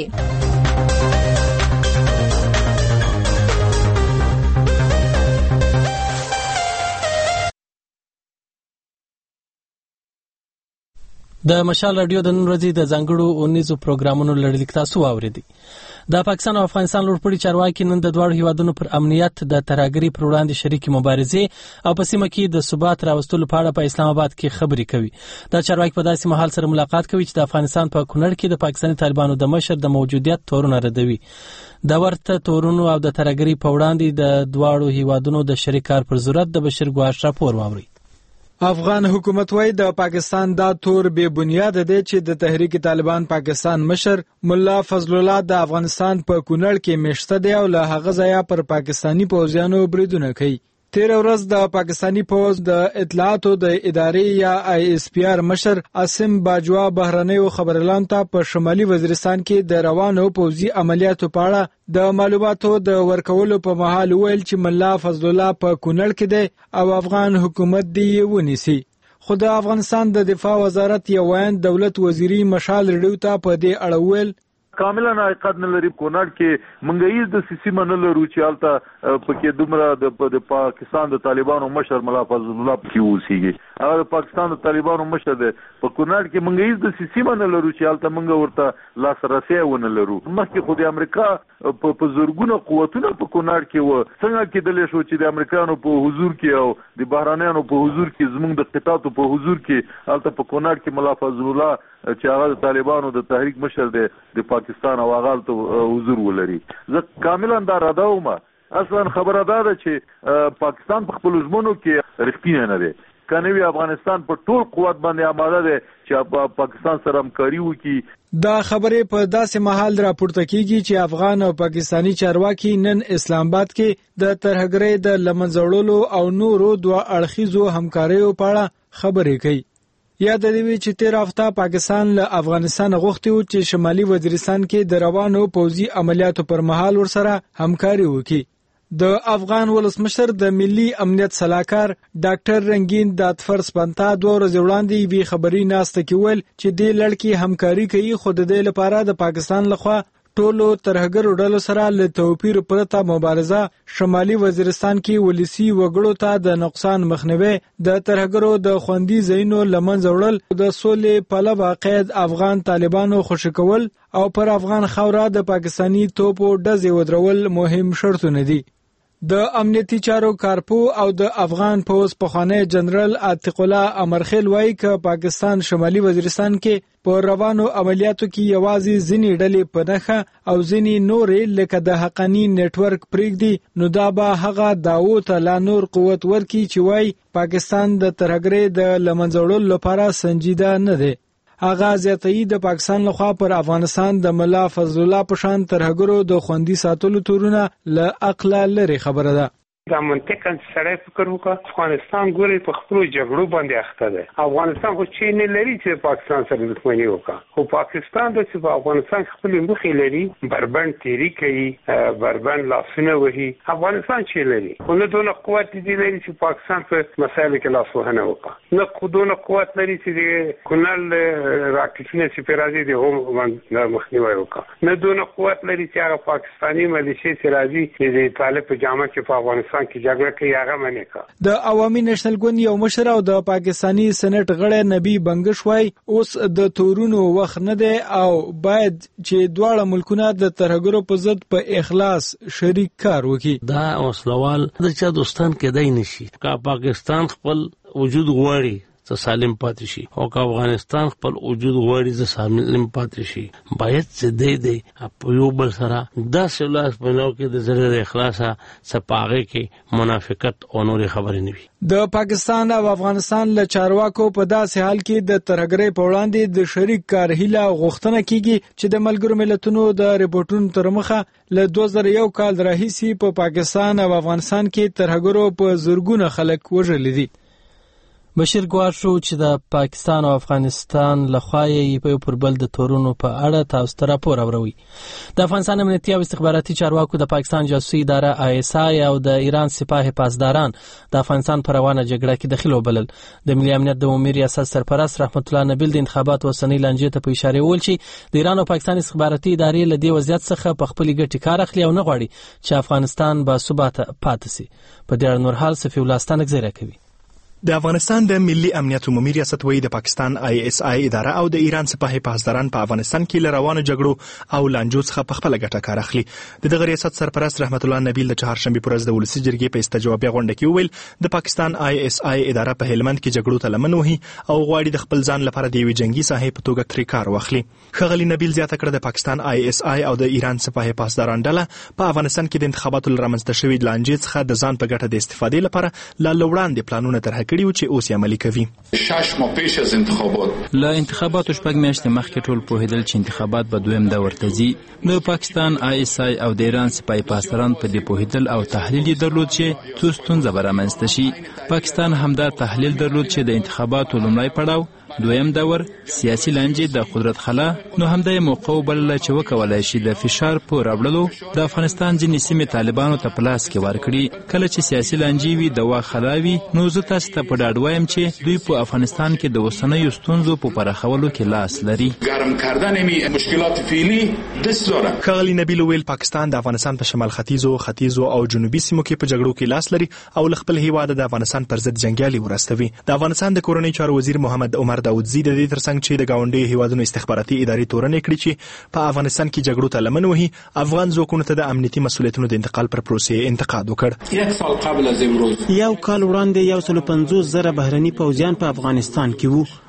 د مشال رادیو د نن ورځې د ځانګړو اونیزو پروګرامونو لړلیک تاسو واوریدئ. د پاکستان او افغانستان لوړپوړي چارواکي نن د دواړو هیوادونو پر امنیت د ترهګرۍ پر وړاندې شریکې مبارزې او په سیمه کې د ثبات راوستلو په اړه په اسلام آباد کې خبرې کوي. دا چارواکي په داسې مهال سره ملاقات کوي چې د افغانستان په کونړ کې د پاکستاني طالبانو د مشر د موجودیت تورونه ردوي. د ورته تورونو او د ترهګرۍ په وړاندې د دواړو هیوادونو د شریک کار پر ضرورت د بشیر ګواش راپور واوري. افغان حکومت وايي د پاکستان دا تور بے بنیاد دی چې د تحریک طالبان پاکستان مشر مولا فضل الله د افغانستان په کونړ کې مشته دی او له هغه ځایه پر پاکستانی پوځیانو بریدونه کوي. تیر ورځ د پاکستانی پوز د اطلاعاتو د ادارې یا ISPR مشر عاصم باجوا بهرنیو خبرلان ته په شمالي وزیرستان کې د روانو پوځي عملیاتو په اړه د معلوماتو د ورکولو په مهال ویل چې مولا فضل الله په کونړ کې دی او افغان حکومت دی ونیسي. خو د افغانستان د دفاع وزارت یو وین دولت وزیری مشال رډیو ته په دې اړه ویل کاملا حقیقت نه لري. کونړ کې منګیز د سیسیمه نه لرو چې حالت پکې دومره د پاکستان د طالبانو مشر مولا فضل الله کې اوسېږي. هغه د پاکستان د طالبانو مشر دی. په کونړ کې منګیز د سیسیمه نه لرو چې حالت موږ ورته لاسرسي ونه لرو. مخکې خو د امریکا په زورګونو قوتونه په کونړ کې و. څنګه کېدلی شو چې د امریکایانو په حضور کې او د بهرانیانو په حضور کې زموږ د قطاطو په حضور کې حالت په کونړ کې مولا فضل الله چې هغه د طالبانو د تحریک مشر دی د پاکستان او هغه ته حضور ولري. زه کاملا دا ردوم. اصلا خبره ده چې پاکستان په خپل ژمنو کې رښتینی نه دی. کنوي افغانستان په ټول قوت باندې آماده دی چې پاکستان سره همکاري وکړي. دا خبرې په داسې مهال راپورته کیږي چې افغان او پاکستانی چارواکي نن اسلام آباد کې د ترهګرۍ د لمنځه وړلو او نورو دوه اړخیزو همکاریو په اړه خبرې کوي. یاد دی چې تیر هفته پاکستان له افغانستان غوښتي و چې شمالي وزیرستان کې د روانو پوځي عملیاتو پر مهال ورسره همکاري وکړي. د افغان ولسمشر د ملي امنیت صلاحکار ډاکټر رنگین داتفر سپنتا 2 ورځې وړاندې وی خبري ناسته کې ویل چې د لړکی همکاري کوي خو د دې لپاره د پاکستان لخوا ټولو ترهګرو ډلو سره له توپیر پرته مبارزه، شمالي وزیرستان کې ولسی وګړو ته د نقصان مخنیوي، د ترهګرو د خوندي ځایونو لمنځه وړل، د سولې پلوه قید افغان طالبانو خوشی کول او پر افغان خاوره د پاکستانی توپو ډزې ودرول مهم شرطونه دي. د امنیتي چارو کارپو او د افغان پوز پخوانی جنرال عتیق الله امرخیل وایي چې پاکستان شمالي وزیرستان کې په روانو عملیاتو کې یوازې ځینې ډلې په نښه او ځینې نورې لکه د حقانی نتورک پرېږدي، نو دا به هغه داو ته لا نور قوت ورکړي چې وایي پاکستان د ترهګرۍ د لمنځه وړلو لپاره سنجیده نه دی. هغه زیاتوي د پاکستان لخوا پر افغانستان د ملا فضل الله په شان ترهګرو د خوندي ساتلو تورونه له عقل لري خبره ده. دا منطقاً سړی فکر وکړه افغانستان ګوري په خپلو جګړو باندې اخته دی. افغانستان خو چې نه لري چې پاکستان سره دښمني وکړه، خو پاکستان د چې په افغانستان خپلې موخې لري، بربند تیری کوي، بربند لاسونه وهي. افغانستان چې لري خو نه دونه قوت دې لري چې پاکستان په مسایلو کې لاس وهنه وکړه، نه خو دونه قوت لري چې د کونړ راکټونه چې پرې راځي د هم مخنیوی وکړه، نه دونه قوت لري چې هغه پاکستاني ملیشې چې راځي چې د طالب په جامه کې په افغانستان کې جګړه کوي هغه منې کا. د عوامي نېشنل ګوند یو مشر او د پاکستانی سېنات غړی نبی بنگش وای اوس د تورونو وخت نه دی او باید چې دواړه ملکونه د ترهګرو په ضد په اخلاص شریک کار وکړي. دا اوسلوال د چا دوستان کېدای نشي. کا پاکستان خپل وجود غواړي ته سالم پاتې شي او که افغانستان خپل وجود غواړي ته سالم پاتې شي، باید چې دی په یو بل سره داسې لاس بناو کې د زړه د اخلاصه سپاغه کې منافقت او نورې خبرې نه وي. د پاکستان او افغانستان له چارواکو په داسې حال کې د ترهګرۍ په وړاندې د شریک کار هیله غوښتنه کیږي چې د ملګرو ملتونو د ریپورتونو تر مخه له 2001 کال راهیسې په پاکستان او افغانستان کې ترهګرو په زرګونه خلک وژلي دي. بشیر ګواښ شو چې د پاکستان او افغانستان لخوا یې په یو پر بل د تورونو په اړه تاسو ته راپور اوروي. د افغانستان امنیتي او استخباراتي چارواکو د پاکستان جاسوسي اداره ISI او د ایران سپاه پاسداران د افغانستان پر روانه جګړه کې دخیل وبلل. د ملي امنیت د عمومي ریاست سرپرست رحمت الله نبیل د انتخابات وسنۍ لانجې ته په اشاره ویل چې د ایران او پاکستان استخباراتي ادارې له دې وضعیت څخه په خپل ګټې کار اخلي او نه غواړي چې افغانستان با ثبات پاتې شي. په دې اړه نور حال صفي الله ستانک زیری کوي. د افغانستان د ملي امنیت عمومي ریاست وایي د پاکستان ISI اداره او د ایران سپاه پاسداران په افغانستان کې له روانو جګړو او لانجو څخه په خپل ګټه کار اخلي. دغه ریاست سرپرست رحمت الله نبیل د چهارشنبه پر ورځ د ولسی جرګې په استجوابي غونډه کې ویل د پاکستان ISI اداره په هلمند کې جګړو ته لمن وهي او غواړي د خپل ځان لپاره د یوې جنگي ساحې په توګه ترې کار واخلي. ښاغلي نبیل زیاته کړه د پاکستان ISI او د ایران سپاه پاسداران ډله په افغانستان کې د انتخاباتو لرمنځته شوې لانجې څخه د ځان په ګټه د استفادې لپاره لا لوړاندې پلانونه طرح کړي و چې اوس یې عملي کوي. 6 ماه پیش از انتخابات له انتخاباتو شپږ میاشتې مخکې ټول پوهېدل چې انتخابات به دویم دور ته ځي. د پاکستان ISI او د ایران سپاه پاسداران په دې پوهېدل او تحلیل یې درلود چې څو ستونزه به رامنځته شي. پاکستان همدا تحلیل درلود چې د انتخاباتو لومړی پړاو دویم دور سیاسي لانجې د قدرت خلا، نو همدا یې موقع وبلله چې وکولای شي د فشار په راوړلو د افغانستان ځینې سیمې طالبانو ته په لاس کې ورکړي. کله چې سیاسي لانجې وي د واک خلا وي، نو زه تاسو ته په ډاډ وایم چې دوی په افغانستان کې د اوسنیو ستونزو په پراخولو کې لاس لري. ګرم کردن مشکلات فعلی دست داره. ښاغلي نبیل ویل پاکستان د افغانستان په شمال ختیځو او جنوبي سیمو کې په جګړو کې لاس لري او له خپل هیواد د افغانستان پر ضد جنگیالي ورستوي. د افغانستان د کورنۍ چارو وزیر محمد عمر داودزی د دې ترڅنګ چې د گاونډي هیوادونو استخباراتي ادارې تورنې کړې چې په افغانستان کې جګړو ته لمن وهي، افغان ځواکونو ته د امنیتي مسولیتونو د انتقال پر پروسې انتقاد وکړ. 1 سال قبل از امروز یو کال وړاندې 150,000 بهرني پوځیان په افغانستان کې وو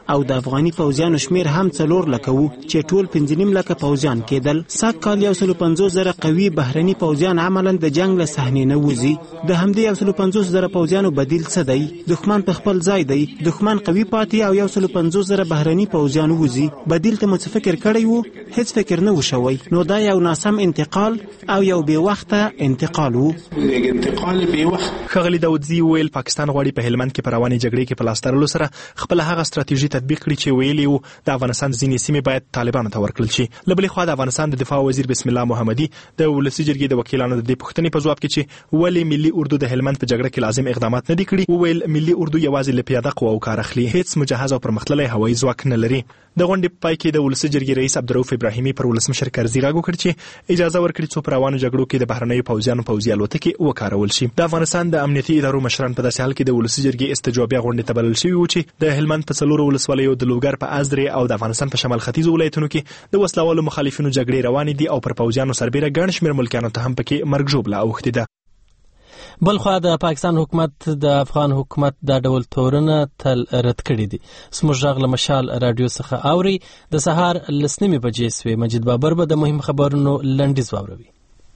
او د افغاني پوځیانو شمیر هم 4 لکه وو چې ټول 15 لکه پوځیان کېدل. سږ کال 150,000 قوي بهرني پوځیان عملاً د جنگ له صحنې نه وځي. د همدې 150,000 پوځیانو بدیل څه دی؟ دښمن په خپل ځای دی، دښمن قوي پاتې او 150,000 بهرني پوځیان وځي. بدیل ته مو فکر کړی وو؟ هیڅ فکر نه وشوي. نو دا یو ناسم انتقال او یو بې وخته انتقال وو. ښاغلي داودزي ویل پاکستان غواړي په هلمند کې په روانې جګړې کې په لاس تړلو سره خپل هغه ستراتیژي تطبیق کړي چې ویلي وو د افغانستان ځینې سیمې باید طالبانو ته ورکړل شي. له بلې خوا د افغانستان د دفاع وزیر بسم الله محمدي د ولسي جرګې د وکیلانو د دې پوښتنې په ځواب کې چې ولې ملي اردو د هلمند په جګړه کې لازم اقدامات نه دي کړي، وویل ملي اردو یوازې له پیاده قواو کار اخلي، هیڅ مجهز او پرمختللی هوایي ځواک نه لري. د غونډې په پای کې د ولسي جرګې رئیس عبدالرؤف ابراهیمي پر ولسمشر کرزي غږ وکړ چې اجازه ورکړي څو په روانو جګړو کې د بهرنیو پوځیانو پوځي الوتکې وکارول شي. د افغانستان د امنیتي ادارو مشران په داسې حال کې د ولسي جرګې استجوابیه غونډې ته بلل شوي وو چې د هلمند په 4 ولسوالیو د لوګر په ازدرې او د افغانستان په شمال ختیځو ولایتونو کې د وسلوالو مخالفینو جګړې روانې دي او پر پوځیانو سربېره ګڼ شمېر ملکیانو ته هم پکې مرګ ژوبله اوښتې ده. بلخوا د پاکستان حکومت د افغان حکومت دا ډول تورونه تل رد کړي دي. زموږ غږ له مشال رادیو څخه اوري. د سهار 9 بجې سوې. مجید بابر به د مهم خبرونو لنډیز واوروي.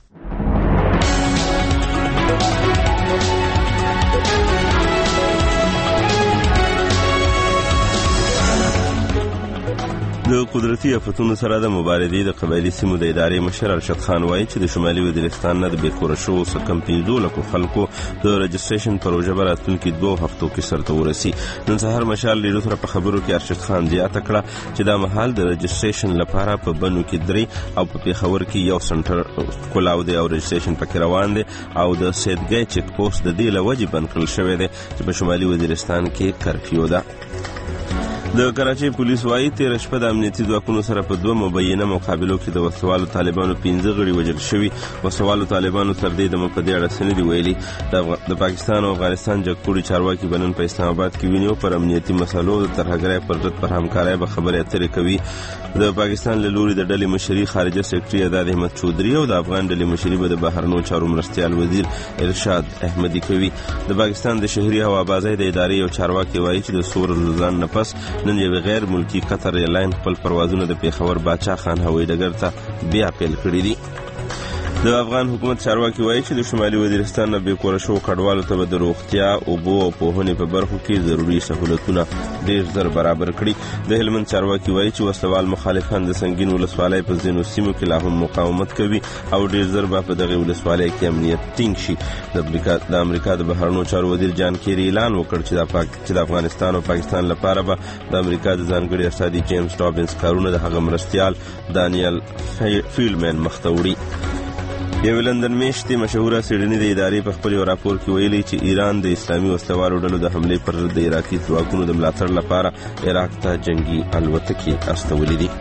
د قدرتي آفتونو سره د مبارزې د قبایلي سیمو د ادارې مشر ارشد خان وایي چې د شمالي وزیرستان نه د بیکوره شوو څه کم 15 لکو خلکو د رجسټریشن پروژه به راتلونکي 2 هفتو کې سرته ورسي. نن سهار مشال ریډیو سره په خبرو کې ارشد خان زیاته کړه چې دا مهال د رجسټریشن لپاره په بنو کې 3 او په پیښور کې 1 سنټر کولاو دی او رجسټریشن پکې روان دی او د سیدګۍ چک پوسټ د دې لوجې بند کړل شوی دی چې په شمالي وزیرستان کې کرفیو ده. د کراچۍ پولیس وایي تېره شپه د امنیتي ځواکونو سره په 2 مبینه مقابلو کې د وسلوالو طالبانو 15 غړي وژل شوي. وسلوالو طالبانو تر دې دمه په دې اړه څه نه دي ویلي. د پاکستان او افغانستان جګپوړي چارواکي به نن په اسلام آباد کې ویني او پر امنیتي مسلو د ترهګرۍ پر ضد پر همکارۍ به خبرې اترې کوي. د پاکستان له لوري د ډلې مشري خارجه سکرټري عداد احمد چودري او د افغان ډلې مشري به د بهرنیو چارو مرستیال وزیر ارشاد احمدي کوي. د پاکستان د شهري هوابازۍ د ادارې یو چارواکي وایي چې د څو ورځو ځان نه پس نن یو غیر ملکی قطر ایرلاین خپل پروازونه د پیښور باچا خان هوایي ډګر ته بیا پیل کړي دي. د افغان حکومت چارواکي وایي چې د شمالي وزیرستان نه بیکوره شوو کډوالو ته به د روغتیا، اوبو او پوهنې په برخو کې ضروري سهولتونه ډېر زر برابر کړي. د هلمند چارواکي وایي چې وسلوال مخالفان د سنګین ولسوالۍ په ځینو سیمو کې لا هم مقاومت کوي او ډېر زر به په دغې ولسوالۍ کې امنیت ټینګ شي. د امریکا د بهرنیو چارو وزیر جان کیری اعلان وکړ چې د افغانستان او پاکستان لپاره به د امریکا د ځانګړي استازي جیمز ټابنز کارونه د هغه مرستیال دانیل فیلمن مخ ته وړي. یو لندن میشتې مشهوره سیډني د ادارې په خپل یو راپور کې ویلي چې ایران د اسلامي وسلوالو ډلو د حملې پر ضد د عراقي ځواکونو د ملاتړ لپاره عراق ته جنگي الوتکې استولې دي.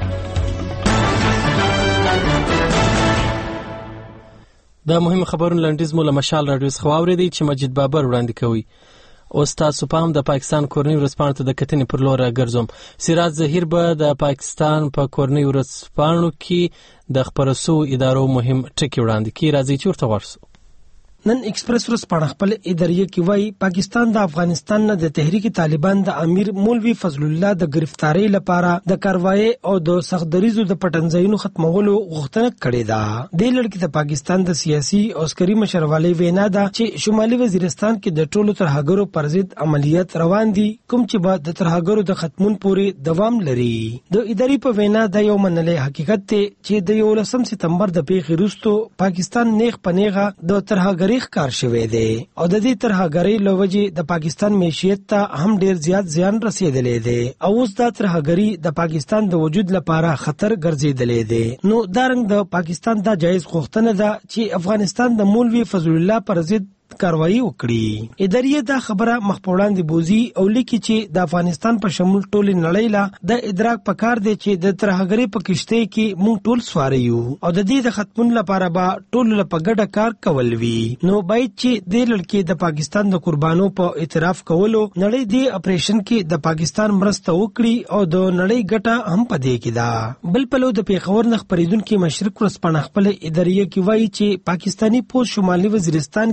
د مهم خبرونو لنډیز مو له مشال رادیو څخه واورېدی چې مجید بابر وړاندې کوي. اوس تاسو په هم د پاکستان کورنۍ ورځپاڼو ته د کتنې پر لور ګرځوم. سراج ظهیر به د پاکستان په کورنۍ ورځپاڼو کې د خپرو شوو ادارو مهم ټکي وړاندې کړي. راځئ چې ورته ورسو. نن ایکسپریس ورځپاڼه خپل اداریه کې وایي پاکستان د افغانستان نه د تحریک طالبان د امیر مولوي فضل الله د گرفتاری لپاره د کاروایی او د سختدریزو د پټنځایونو ختمولو غوښتنه کړې ده. د لړ د پاکستان د سیاسي او عسکري مشروالۍ وینا ده چې شمالي وزیرستان کې د ټولو ترهګرو پر ضد عملیات روان دي کوم چې به د ترهګرو د ختمون پورې دوام لري. د ادارې په وینا د یو منلي حقیقت ته چې د 11 سپتمبر د پیښې وروسته پاکستان نیغ پنیغه د ترهګر کار شوی دی او د دې ترهګرۍ له وجې د پاکستان معیشت ته هم ډیر زیات زیان رسیدلی دی او اوس دا ترهګرۍ د پاکستان د وجود لپاره خطر ګرځیدلی دی. نو دارنګ د پاکستان دا جایز غوښتنه ده چې افغانستان د مولوي فضل الله پر ضد کاروایی وکړي. اداریه دا خبره مخ په وړاندې بوزي او لیکي چې د افغانستان په شمول ټول نړۍ لا د ادراک پکار دی چې د ترهګرۍ په کشته کې موږ ټول سوار یو او د دې د ختمون لپاره به ټول په ګډه کار کول وي. نو باید چې د لړکې د پاکستان د قربانو په اعتراف کولو نړۍ د اپریشن کې د پاکستان مرسته وکړي او د نړۍ ګټه هم پدې کې ده. بل پلو د پیښور نه خبرېدونکو مشرق ورځپاڼه خپل اداریه کې وایي چې پاکستانی پوز شمالي وزیرستان کې د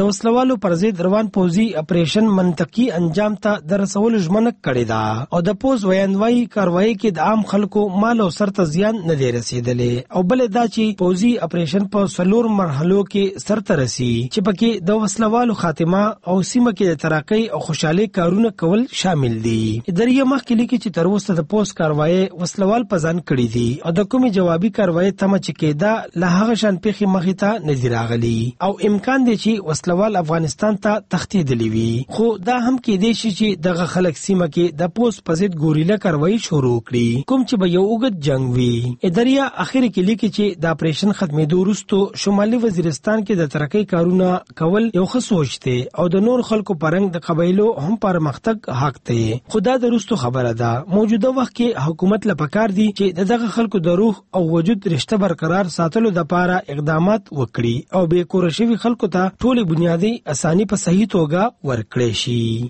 د وسلوالو پر ضد روان پوځي اپریشن منطقي انجام ته د رسولو ژمنه کړې ده او د پوز ویانوي کاروایی کې د عام خلکو مال او سر ته زیان نه دی رسیدلې او بل دا چې پوځي اپریشن په 4 مرحلو کې سر ته رسی چې پکې د وسلوالو خاتمه او سیمه کې د ترقۍ او خوشحالي کارونه کول شامل دي. ادارې مخکې لیکي چې تر اوسه د پوز کاروایی وسلوال په ځان کړی دي او د کومي جوابي کاروایی تمه چې کېده له هغه شان پیخي مخې ته نه دی راغلی او امکان دی چې وسلوال افغانستان ته تښتېدلی وي خو دا هم کېدای شي چې دغه خلک سیمه کې د پوز په ضد ګوریلا کاروایی شروع کړي کوم چې به یو اوږد جنگ وي. ادارې اخر کې لیکي چې د اپریشن ختمېدو وروسته شمالي وزیرستان کې د ترقۍ کارونه کول یو ښه سوچ دی او د نور خلکو پرنګ د قبایلو هم پرمختګ حق دی خو دا د وروستو خبره ده. موجوده وخت کې حکومت له پکار دی چې دغه خلکو د روح او وجود رشته برقرار ساتلو لپاره اقدامات وکړي او بې کوره شوي خلکو ته ټولې بنیادي اساني په صحیح توګه ورکړي شي.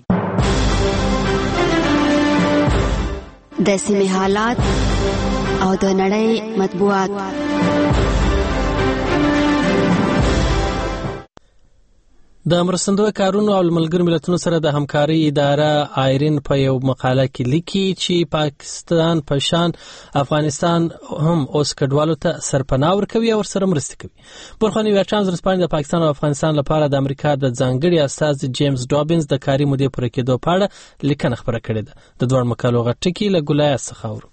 د سیمې حالات او د نړۍ مطبوعات. د مرستندوی کارونو او ملګرو ملتونو سره د همکاري اداره آیرین په یو مقاله کې لیکي چې پاکستان په شان افغانستان هم اوس کډوالو ته سرپناه ورکوي او ورسره مرسته کوي. پرخواني ویاړچان ورځپاڼې د پاکستان او افغانستان لپاره د امریکا د ځانګړي استازي جیمز ډابینز د کاري مودې پوره کېدو په اړه لیکنه خپره کړې ده. د دوه مقالو غټ ټکی له ګولایه څخه اورو.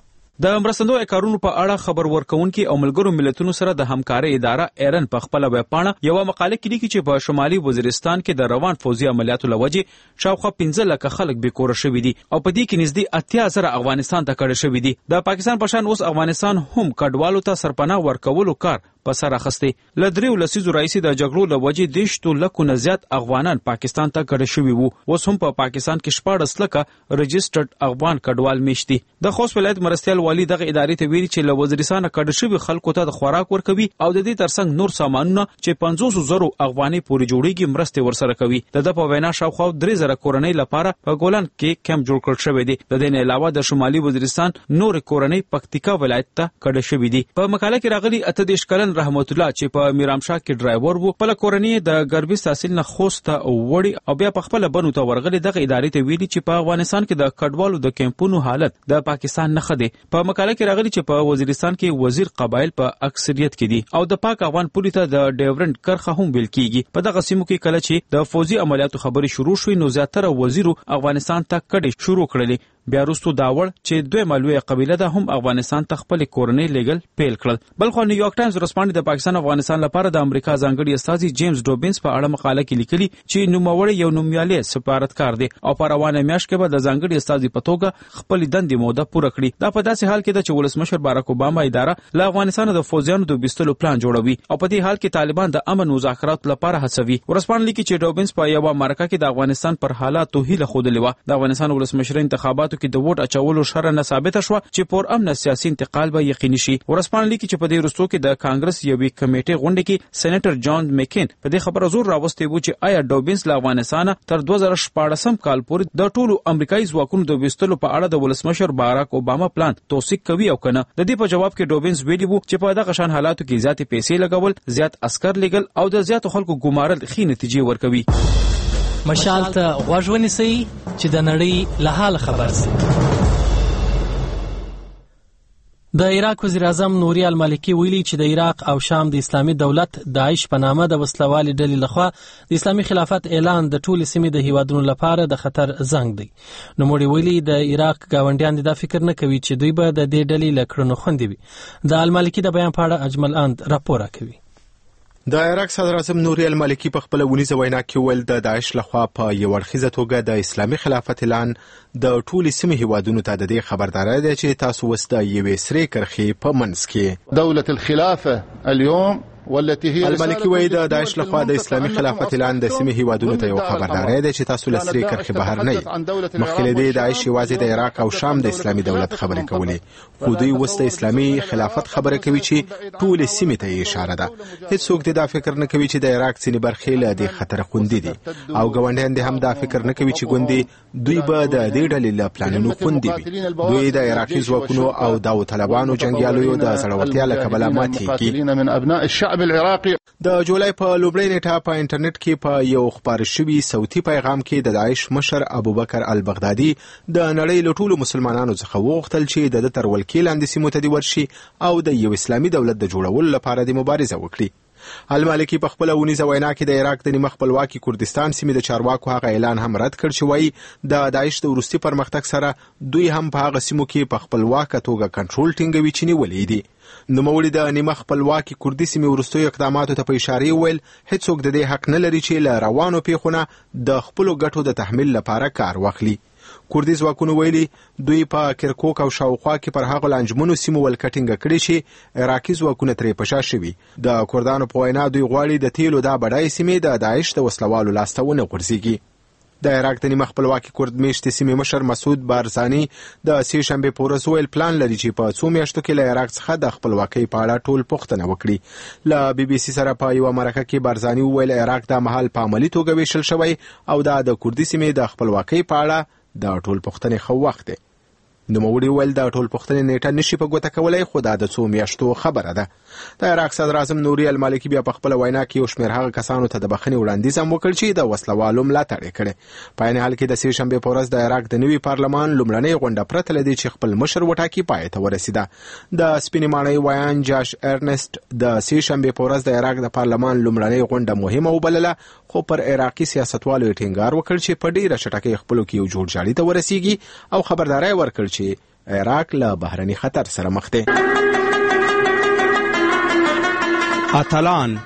د مرستندوی کارونو په اړه خبر ورکونکي او ملګرو ملتونو سره د همکارۍ اداره ایرن په خپل ویبپاڼه یو مقاله کې لیکي چې په شمالي وزیرستان کې د روان فوزي عملیاتو لوجې شاوخوا 15 لک خلک بیکوره شوي دي او په دې کې نږدې 80,000 افغانستان ته کډه شوي دي. د پاکستان په شان اوس افغانستان هم کډوالو ته سرپناه ورکولو کار په سر اخیستی. له 3 لسیزو راهیسې د جګړو لوجې 10 لکو نه زیات افغانان پاکستان ته کډه شوي وو. اوس هم په پاکستان کې 14 لکه رجسټرډ افغان کډوال میشتي. د خوست ولایت مرستیال والی دغه ادارې ته ویلي چې له وزیرستان کډه شوي خلکو ته د خوراک ورکوي او د دې ترڅنګ نور سامانونه چې 500,000 افغاني پورې جوړیږي مرستې ورسره کوي. د په وینا شاوخوا 3,000 کورنۍ لپاره په ګولان کې کیمپ جوړ کړل شوی دی. د دې نه علاوه د شمالي وزیرستان نور کورنۍ پکتیکا ولایت ته کډه شوي دي. په مقاله کې راغلي 28 کلن رحمت الله چې په میرامشاه کې ډرایور وو په کورنۍ د ګربي تحصیل نه خوست وړي او بیا په خپل بنو ته ورغلي. دغه ادارې ته ویلي چې په افغانستان کې د کډوالو د کیمپونو حالت د پاکستان نه خدي. په مقاله کې راغلي چې په وزیرستان کې وزیر قبایل په اکثریت کې دي او د پاک افغان پولی ته د ډیورنډ کرخه هم ویل کیږي. په دغه سیمو کې کله چې د فوزي عملیاتو خبري شروع شوې نو زیاتره وزیرو افغانستان ته کډې شروع کړلې. بیا وروسته داوړ چې دوی مالوی قبیله ده هم افغانستان ته خپل کورنۍ لیګل پیل کړل. بلخو نیویارک ټایمز ورځپاڼې د پاکستان افغانستان لپاره د امریکا ځانګړي استازي جیمز ډوبینز په اړه مقاله کې لیکلي چې نوموړی یو نومیالي سفارتکار دی او په روانه میاشت کې به د ځانګړي استازي په توګه خپل دندې موده پوره کړي. دا په داسې حال کې ده چې ولسمشر باراک اوباما اداره له افغانستان د فوجیانو د بیستلو پلان جوړوي او په دې حال کې طالبان د امن مذاکرات لپاره هڅوي. ورځپاڼه لیکي چې ډوبینز په یو مرکه کې د افغانستان پر حالاتو هیله خوده لیوه. د افغانستان ولسمشر انتخاباتو کې د ووټ اچولو شر نه ثابت شو چې پر امن سیاسي انتقال به یقیني شي. ورځپاڼه لیکي چې په دې وروستو کې د کانګرس یوې کمیټې غونډه کې سېنیټر جان میکین په دې خبره زور راوستي وو چې آیا ډوبینز له افغانستان تر 2014 کال پورې د ټولو امریکایي ځواکونو د وستلو په اړه د ولسمشر باراک اوباما پلان توثیق کوي او کنه. د دې په جواب کې ډوبینز ویلي وو چې په دغه شان حالاتو کې زیاتې پیسې لګول، زیات عسكر لګل او د زیاتو خلکو ګمارل ښې نتیجې ورکوي. مشال ته غوږ ونیسئ چې د نړۍ له حال خبر شئ. د عراق وزیر اعظم نوري المالکی ویلي چې د عراق او شام د اسلامي دولت داعش په نامه د وسلوالي ډلې لخوا د اسلامي خلافت اعلان د ټولې سیمې د هیوادونو لپاره د خطر زنګ دی. نوموړي ویلي د عراق ګاونډیان دا فکر نه کوي چې دوی به د دې ډلې له کړنو خوندي وي. د المالکی د بیان په اړه اجمل اند راپور کوي. د عراق صدر اعظم نوري المالکی په خپل ونیزه وینا کې ویل د داعش لخوا په یو اړخیزه توګه د اسلامي خلافت اعلان د ټولې سیمې هیوادونو ته د دې خبرداري ده چې تاسو وس د یوې سرې کرښې په منځ کې دولة الخلافه اليوم المالکی وایي د داعش لخوا د اسلامي خلافت اعلان د سیمې هیوادونو ته یو خبرداری دی چې تاسو له سرې کرښې بهر نه یئ. مخکې له دې داعش یوازې د عراق او شام د اسلامي دولت خبرې کولې، خو دوی اوس د اسلامي خلافت خبره کوي چې ټولې سیمې ته یې اشاره ده. هیڅوک دا فکر نه کوي چې د عراق ځینې برخې له دې خطره خوندي دي او ګاونډیان دې هم دا فکر نه کوي چې ګوندې دوی به د دې ډلې له پلانونو خوندي وي. دوی د عراقي ځواکونو او داوطلبانو جنګیالیو د زړورتیا له کبله ماتېږي. الشعب العراقي. د جولای په لومړۍ نیټه په انټرنیټ کې په یو خبر شوی صوتي پیغام کې د داعش مشر ابوبکر البغدادي د نړۍ له ټولو مسلمانانو څخه وغوښتل چې د تر ولکې لاندې سیمو ته ورشي او د یو اسلامي دولت د جوړولو لپاره د مبارزه وکړي. المالکی په خپل ونیزه وینا کې د عراق د نیمه خپلواکي کردستان سیمې د چارواکو هغه اعلان هم رد کړ چې وایي د داعش د وروستي پرمختګ سره دوی هم په هغه سیمو کې په خپلواکه توګه کنټرول ټینګوي چې نیولې دي. نوموړي د نیمه خپلواکي کردي سیمې وروستیو اقداماتو ته په اشاره وویل هیڅوک د دې حق نه لري چې له روانو پیښونه د خپلو ګټو د تحمیل لپاره کار واخلي. کردي ځواکونو ویلي دوی په کرکوک او شاوخوا کې پر هغو لانجمنو سیمو ولکټینګ کړي چې عراقي ځواکونه ترې په شا شوي. د کردانو په وینا دوی غواړي د تیلو دا بډای سیمې د داعش د وسلوالو لاسته ونه غورځيږي. د عراق د نیمه خپلواکي کرد میشتې سیمې مشر مسعود بارزانی د سې شنبې په ورځ ویل پلان لري چې په څو میاشتو کې له عراق څخه د خپلواکۍ په اړه ټول پوښتنه وکړي. له بي بي سي سره په یو مرکه کې بارزانی ویل عراق د مهال په عملي توګه ویشل شوی او د کردي سیمې د خپلواکۍ په اړه د ټول پوښتنې خو وخت دی. نوموړي ویل د ټول پوښتنې نیټه نشي په ګوته کولای خو دا د څو میاشتو خبره ده. د عراق صدر اعظم نوري المالکی بیا په خپل وینا کې یو شمېر هغه کسانو ته د بخښنې وړاندیز هم وکړ چې د وسلوالو ملاتړ یې کړی. په عین حال کې د سې شنبې په ورځ د عراق د نوي پارلمان لومړنۍ غونډه پرته له دې چې خپل مشر وټاکي پای ته ورسېده. د سپینې ماڼۍ ویان جاش ارنست د سې شنبې په ورځ د عراق د پارلمان لومړنۍ غونډه مهمه وبلله خو پر عراقي سیاستوالو یې ټینګار وکړ چې په ډېره چټکۍ خپلو کې یو جوړجاړي ته ورسیږي او خبرداری ورکړ چې عراق له بهرني خطر سره مخ دی. اتلان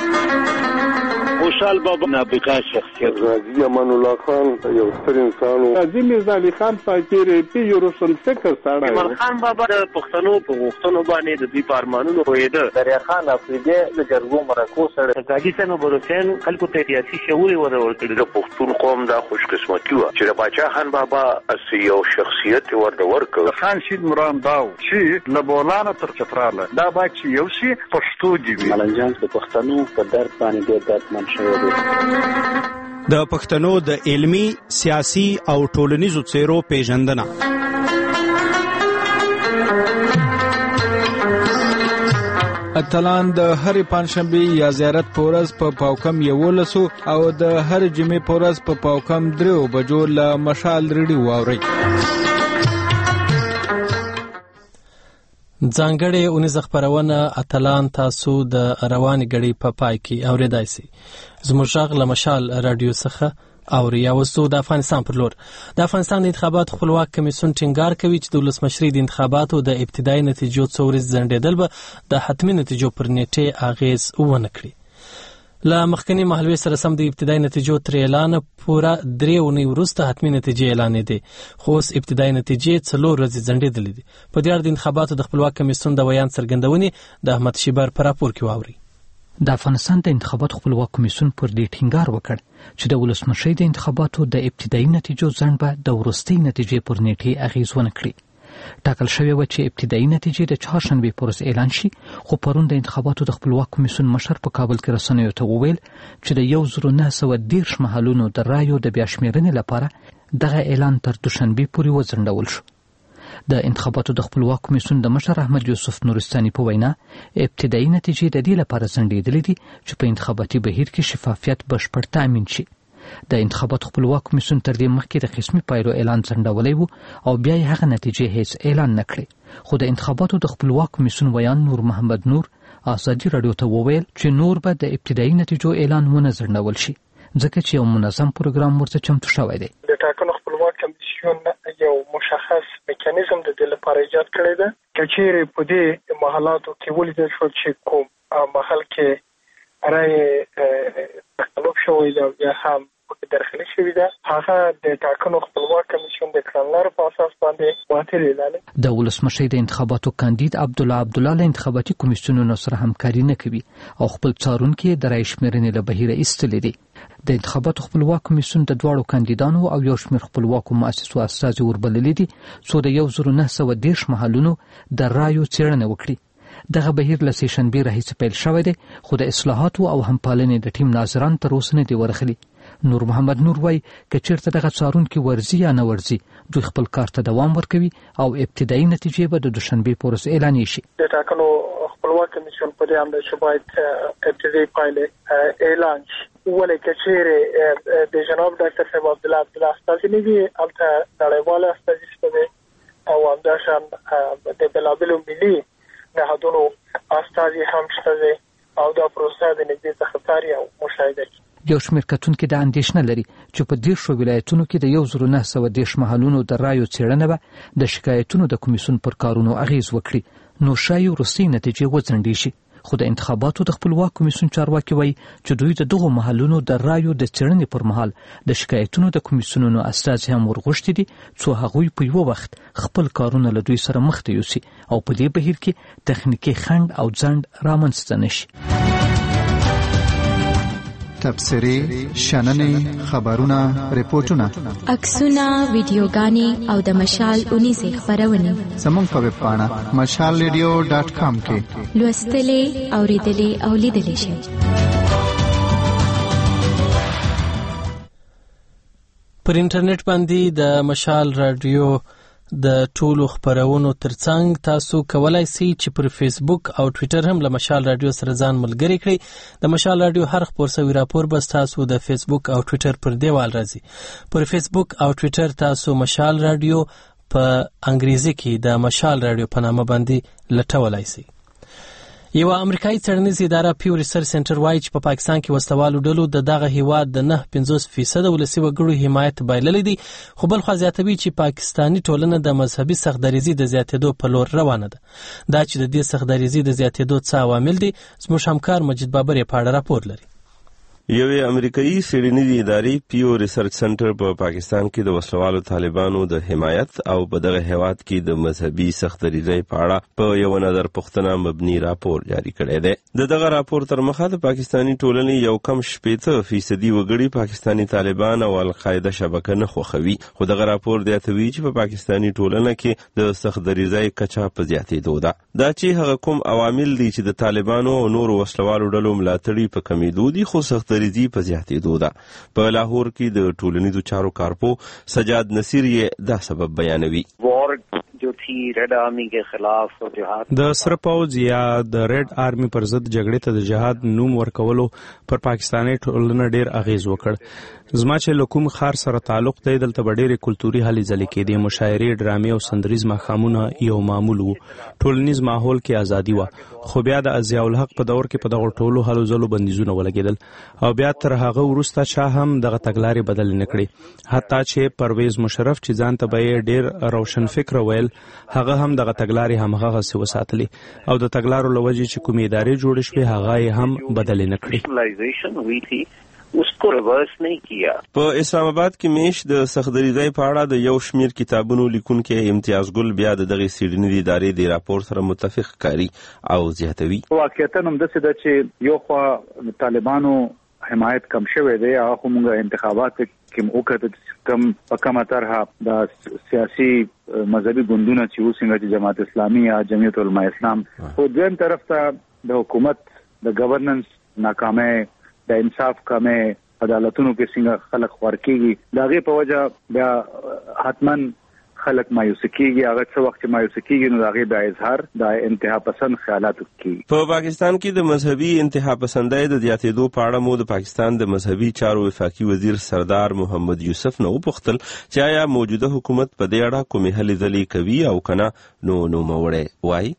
خوشحال بابا نابغه شخصیت غازی امان الله خان یو ستر انسان و. غازی میرزا علي خان فقیر پی روشن فکر سره ایمان خان بابا د پښتنو په غوښتنو باندې د دوی په ارمانونو پوهېده. دریا خان افریدي د جرګو مرکو سره غازی سنو بروسین خلکو ته سیاسي شعور ورکړي. د پښتون قوم دا خوش قسمتي و چې د باچا خان بابا اسی یو شخصیت ورکړ. خان شید مرام داو چې لبولانه تر چتراله دا با چې یو شي پښتو دی. ملنجان د پښتنو په درد باندې ډېر دردمن د پښتنو د علمی، سیاسي او ټولنیزو څیرو پیژندنه. اتلان د هر پنځشنبه یا زیارت په ورځ په پاوکم 11 او د هر جمعې په ورځ په پاوکم 3 بجو له مشال ریډیو واوري. ځانګړې اونیزه خپرونه اتلان تاسو د روانې غړي په پای کې اوریدای شئ. زموږ غږ له مشال رادیو څخه اوري. اوسو د افغانستان پر لور د افغانستان د انتخابات خپلواک کمیسیون ټینګار کوي چې د ولسمشرۍ د انتخاباتو د ابتدایي نتیجو څو ورځې ځنډېدل به د حتمي نتیجو پر نیټه اغیز ونه کړي. له مخکنی محلوي سره سم د ابتدایي نتیجو تر اعلان پوره 3 اونۍ وروسته حتمي نتیجې اعلان دي خو اوس ابتدایي نتیجې 4 ورځې ځنډېدلې دي. په دې اړه د انتخاباتو د خپلواک کمیسیون د بیان څرګندونې د احمد شیبر په راپور کې واوري. د افغانستان د انتخاباتو خپلواک کمیسیون پر دې ټینګار وکړ چې د ولسمشرۍ د انتخاباتو د ابتدایي نتیجو ځنډ به د وروستۍ نتیجې پر نیټه اغیز ونه کړي. ټاکل شوی و چې ابتدایي نتیجې د چهارشنبې په ورځ اعلان شي خو پرون د انتخاباتو د خپلواک کمیسیون مشر په کابل کې رسنیو ته وویل چې د 1913 محلونو د رایو د بیا شمېرنې لپاره دغه اعلان تر دوشنبې پورې وځنډول شو. د انتخاباتو د خپلواک کمیسیون د مشر احمد یوسف نورستاني په وینا ابتدایي نتیجې د دې لپاره ځنډېدلې دي چې په انتخاباتي بهیر کې شفافیت بشپړ تامین شي. د انتخاباتو خپلواک کمیسیون تر دې مخکې د قسمي پایلو اعلان ځنډولی و او بیا یې هغه نتیجې هیڅ اعلان نه کړې. خو د انتخاباتو د خپلواک کمیسیون ویان نور محمد نور ازادي رادیو ته وویل چې نور به د ابتدایي نتیجو اعلان ونه ځنډول شي ځکه چې یو منظم پروګرام ورته چمتو شوی دی. د ټاکنو خپلواک کمیسیون یو مشخص میکانیزم د دې لپاره ایجاد کړی دی چې چیرې په دې محلاتو کې ولیدل شو چې کوم محل کې رای تخلف شوی دی یا هم درخلي شوی ده هغه د ټاکنو خپلواک کمیسیون د کړنلارو په اساس باندې باطل اعلان. د ولسمشرۍ د انتخاباتو کاندید عبدالله له انتخاباتي کمیسیونونو سره همکاري نه کوي او خپل څارونکي د رای شمېرنې له بهیره ایستلي دي. د انتخاباتو خپلواک کمیسیون د دواړو کاندیدانو او یو شمېر خپلواکو مؤسسو استازي وربللي دي څو د 1913 محلونو د رایو څېړنه وکړي. دغه بهیر له سې شنبې راهیسې پیل شوی دی خو د اصلاحاتو او همپالنې د ټیم ناظران تر اوسه نه دي ورغلي. نور محمد نور وایي که چېرته دغه څارونکي ورځي یا نه ورځي دوی خپل کار ته دوام ورکوي او ابتدایي نتیجې به د دوشنبې په ورځ اعلانې شي. د ټاکنو خپلواک کمیسیون په دې اند چې باید ابتدایي پایلې اعلان شي. ولې که چیرې د جناب ډاکټر صاحب عبدالله استازي نه وي، هلته نړیواله استازي شته دی او همداشان د بېلابېلو ملي نهادونو استازي هم شته دی او دا پروسه د نږدې څخه څاري او مشاهده کوي. یو شمېر کتونکي دا اندېښنه لري چې په 10 ولایتونو کې د 1910 محلونو د رایو څېړنه به د شکایتونو د کمیسیون پر کارونو اغیز وکړي، نو شایي وروستۍ نتیجې وځنډې شي. خو د انتخاباتو د خپلواک کمیسیون چارواکي وایي چې دوی د دغو محلونو د رایو د څېړنې پر مهال د شکایتونو د کمیسیونونو استازي هم ورغوښتي دي څو هغوی په یو وخت خپل کارونه له دوی سره مخ ته یوسي او په دې بهیر کې تخنیکي خنډ او ځنډ رامنځته نه شي. تبصرې، شننې، خبرونه، ریپورټونه، عکسونه، ویډیوګانې او د مشال اونیزې خپرونې زموږ په ویب پاڼه mashalradio.com کې لوستلې، اوریدلې او لیدلې شئ. پر انټرنیټ باندې د مشال رادیو د ټولو خبرونو ترڅنګ تاسو کولای شئ چې پر فیسبوک او ټوئیټر هم له مشال رادیو سره ځان ملګری کړئ. د مشال رادیو هر خبر سوي راپور به تاسو د فیسبوک او ټوئیټر پر دیوال راځي. پر فیسبوک او ټوئیټر تاسو مشال رادیو په انګریزي کې د مشال رادیو په نامه باندې لټولای شئ. یو امریکایي څېړنیز اداره پیو ریسرچ سنټر وایي چې په پاکستان کې وسلوالو ډلو د دغه هیواد د 9.50% ولسي وګړو حمایت بایللی دی، خو بل خوا زیاتوي چې پاکستاني ټولنه د مذهبي سختدریزي د زیاتېدو په لور روانه ده. دا چې د دې سختدریزي د زیاتېدو څه عوامل دي، زموږ همکار مجید بابر یې په اړه راپور لري. یوې امریکایي څېړنیزې ادارې پیو ریسرچ سنټر په پاکستان کې د وسلوالو طالبانو د حمایت او په دغه هیواد کې د مذهبي سختدریزۍ په اړه په یو نظر پوښتنه مبني راپور جاری کړی دی. دغه راپور تر مخه د پاکستاني ټولنې یو کم 80% وګړي پاکستاني طالبان او القاعده شبکه نه خوښوي، خو دغه راپور زیاتوي چې په پاکستاني ټولنه کې د سختدریزۍ کچه په زیاتېدو ده. دا چې هغه کوم عوامل دي چې د طالبانو او نورو وسلوالو ډلو ملاتړي په کمیدو دي، خو سختدریزي په زیاتېدو ده. په لاهور کې د ټولنیزو چارو کارپو سجاد نصیر یې دا سبب بیانوي. جو تھی ریڈ آرمی کے خلاف جهاد د سره پوځ یا د ریډ آرمی پر ضد جګړې ته د جهاد نوم ورکولو پر پاکستاني ټولنه ډیر اغیز وکړ. زما چې لکوم خار سره تعلق دی، دلته ډېرې کلتوري هلې ځلې کېدې، مشاعرې، ډرامې او سندریز ماښامونه یو معمول وو. ټولنیز ماحول کې ازادي وه، خو بیا د ضیاء الحق په دور کې په دغه ټولو هلو ځلو بندیزونه ولګېدل او بیا تر هغه وروسته چا هم دغه تګلارې بدلې نه کړې. حتی چې پرویز مشرف چې ځان ته به یې ډېر روشن فکر ویل، هغه هم دغه تګلارې همغسې وساتلې او د تګلارو له وجې چې کومې ادارې جوړې شوې هغه یې هم بدلې نه کړې. اس کو ریورس نہیں کیا. په اسلام آباد کې میش د سختدریزۍ په اړه د یو شمیر کتابونو لیکونکي امتیاز ګل بیا د دغه څېړنیزې ادارې د راپور سره متفق کاری او زیاتوي. واقعیتا هم داسې ده چې یو خوا طالبانو حمایت کم شوی دی، هغه موږ انتخابات کې وکړه کم په کومه طرحه د سیاسي مذهبي ګوندونه چې اوسنګ چې جماعت اسلامي یا جمعیت علماء اسلام، خو دویم طرف ته د حکومت د گورننس ناکامه، د انصاف کمه، عدالتونو کې څنګه خلک خور کېږي، د هغې په وجه بیا حتما خلک مایوس کېږي. هغه څه وخت چې مایوس کېږي نو د هغې بیا اظهار د انتها پسند خیالاتو کېږي. په پاکستان کې د مذهبي انتها پسندۍ د زیاتېدو په اړه مو د پاکستان د مذهبي چارو وفاقي وزیر سردار محمد یوسف نه وپوښتل چې آیا موجوده حکومت په دې اړه کومې هلې ځلې کوي او که نه نو نوموړی وایي.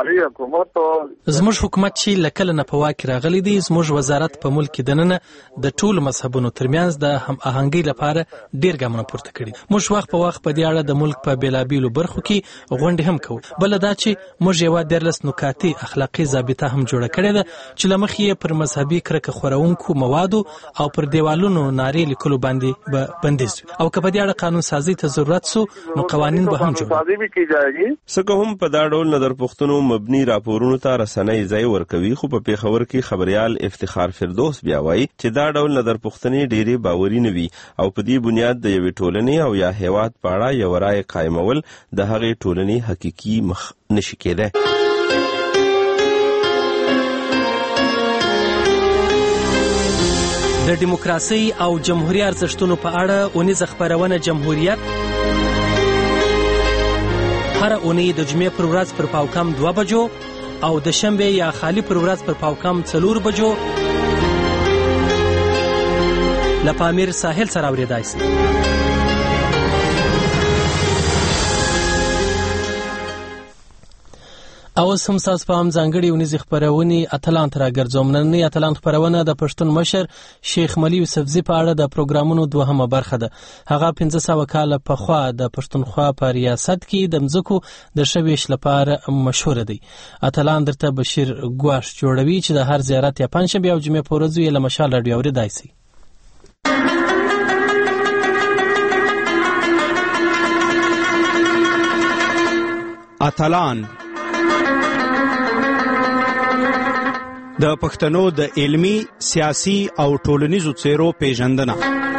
زموږ حکومت چې له کله نه په واک کې راغلی دی، زموږ وزارت په ملک کې دننه د ټولو مذهبونو ترمنځ د هم آهنګۍ لپاره ډېر ګامونه پورته کړي. موږ وخت په وخت په دې اړه د ملک په بیلابیلو برخو کې غونډې هم کوو. بل دا چې موږ یو 14 نکاتي اخلاقی ضابطه هم جوړه کړې ده چې لمخ یې پر مذهبي کرکه خورونکو موادو او پر دیوالونو نارې لیکلو باندې به بندیز او که په دې اړه قانون سازي ته ضرورت سو نو قوانین به هم جوړ. څنګه هم په دا ډول نظر پوښتنو مبني راپورونو ته رسنۍ ځای ورکوي، خو په پیښور کې خبريال افتخار فردوس بیا وایي چې دا ډول نظر پوښتنې ډېرې باوري نه وي او په دې بنیاد د یوې ټولنې او یا هیواد په اړه یو رائے قائمول د هغې ټولنې حقیقي مخ نشي کېدای. د دیموکراسي او جمهوریت ارزښتونو په اړه اونیزه خبرونه جمهوریت هر اونۍ د جمعې پر ورځ پر پاوکم 2 بجو او د شنبه یا خالی پر ورځ پر پاوکم 4 بجو لپامیر ساحل سره اوریدای شي. اوس هم تاسو په ځانګړي ونیزي خبرونه اتلانت راګرځوم. نننۍ اتلانت خبرونه د پښتون مشر شیخ ملي یوسفزي په اړه د پروګرامونو دوهمه برخه ده. هغه 1500 کال پخوا د پښتونخوا په ریاست کې د مځکو د شویش لپاره مشهور دی. اتلان درته بشیر ګواش جوړوي چې د هر زیارت یا پنځشنبه او جمعې په ورځ یې له مشال رادیو اوریدای شي. اتلان د پښتنو د علمی، سیاسي او ټولنیزو څیرو پیژندنه.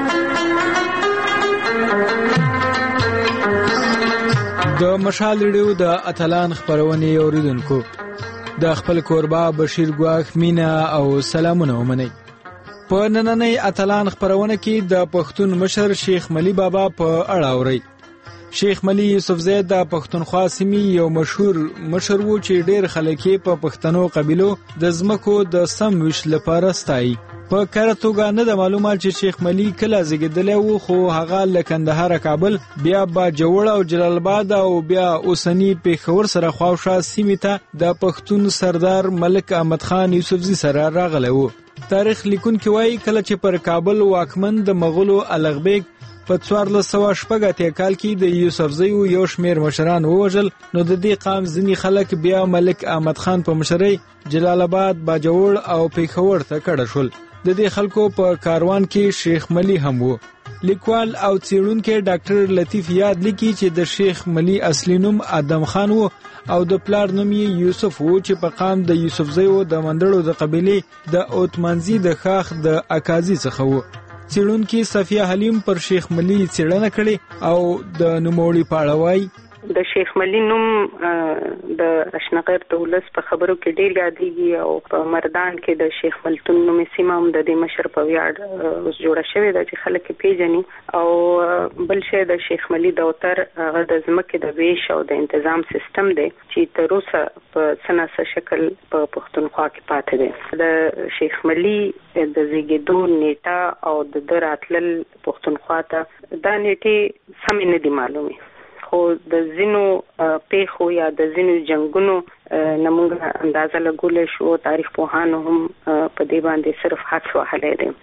د مشال ریډیو د اتلان خبرونه اوریدونکو د خپل کوربه بشیر ګواخ مینا او سلامونه ومني. په نننۍ اتلان خبرونه کې د پښتون مشر شیخ ملي بابا په اړه اوري. شیخ ملي یوسفزی د پښتونخوا سیمې یو مشهور مشر و چې ډېر خلک په پښتنو قبیلو د ځمکو د سم ویش لپاره ستایي. په کره توګه نه د معلومات چې شیخ ملي کله زیږېدلی و، خو هغه له کندهار، کابل، بیا باجوړ او جلال آباد او بیا اوسنی پیښور سره خواوشا سیمې ته د پښتون سردار ملک احمد خان یوسفزي سره راغلی و. تاریخ لیکونکي وایي کله چې پر کابل واکمن د مغولو الغبیک په 1408 کال کې د یوسفزي یو شمیر مشران ووژل، نو د دې قام ځینې خلک بیا ملک احمد خان په مشرۍ جلال آباد، باجوړ او پیښور ته کډه شول. د دې خلکو په کاروان کې شیخ ملي هم و. لیکوال او څېړونکی ډاکټر لطیف یاد لیکي چې د شیخ ملي اصلي نوم آدم خان و او د پلار نوم یې یوسف و چې په قام د یوسفزي د مندړو د قبیلې د اوتمنځي د خاخ د اکازي څخه و. څېړونکي صفیه حلیم پر شیخ ملي څېړنه کړې او د نوموړي په اړه وایي. د شیخ ملي نوم د اشنغر دولس په خبرو کې ډیر یادېږي او په مردان کې د شیخ ملتون نومي سیمه هم د دې مشر په ویاړ اوس جوړه شوې ده چې خلک پیژني. او بل شی د شیخ ملي دوتر هغه د ځمکې د ویش او د تنظیم سیستم دی چې تر اوسه په سناسه شکل په پښتونخوا کې پاتې دی. د شیخ ملي د زیږېدو نیټه او د راتلل پښتونخوا ته دا نیټې سمې نه دي معلومې، خو د ځینو پیښو یا د ځینو جنگونو نمونږ اندازه لګولې شو. تاریخ پوهانو هم په دې باندې صرف حدس وهلی دی.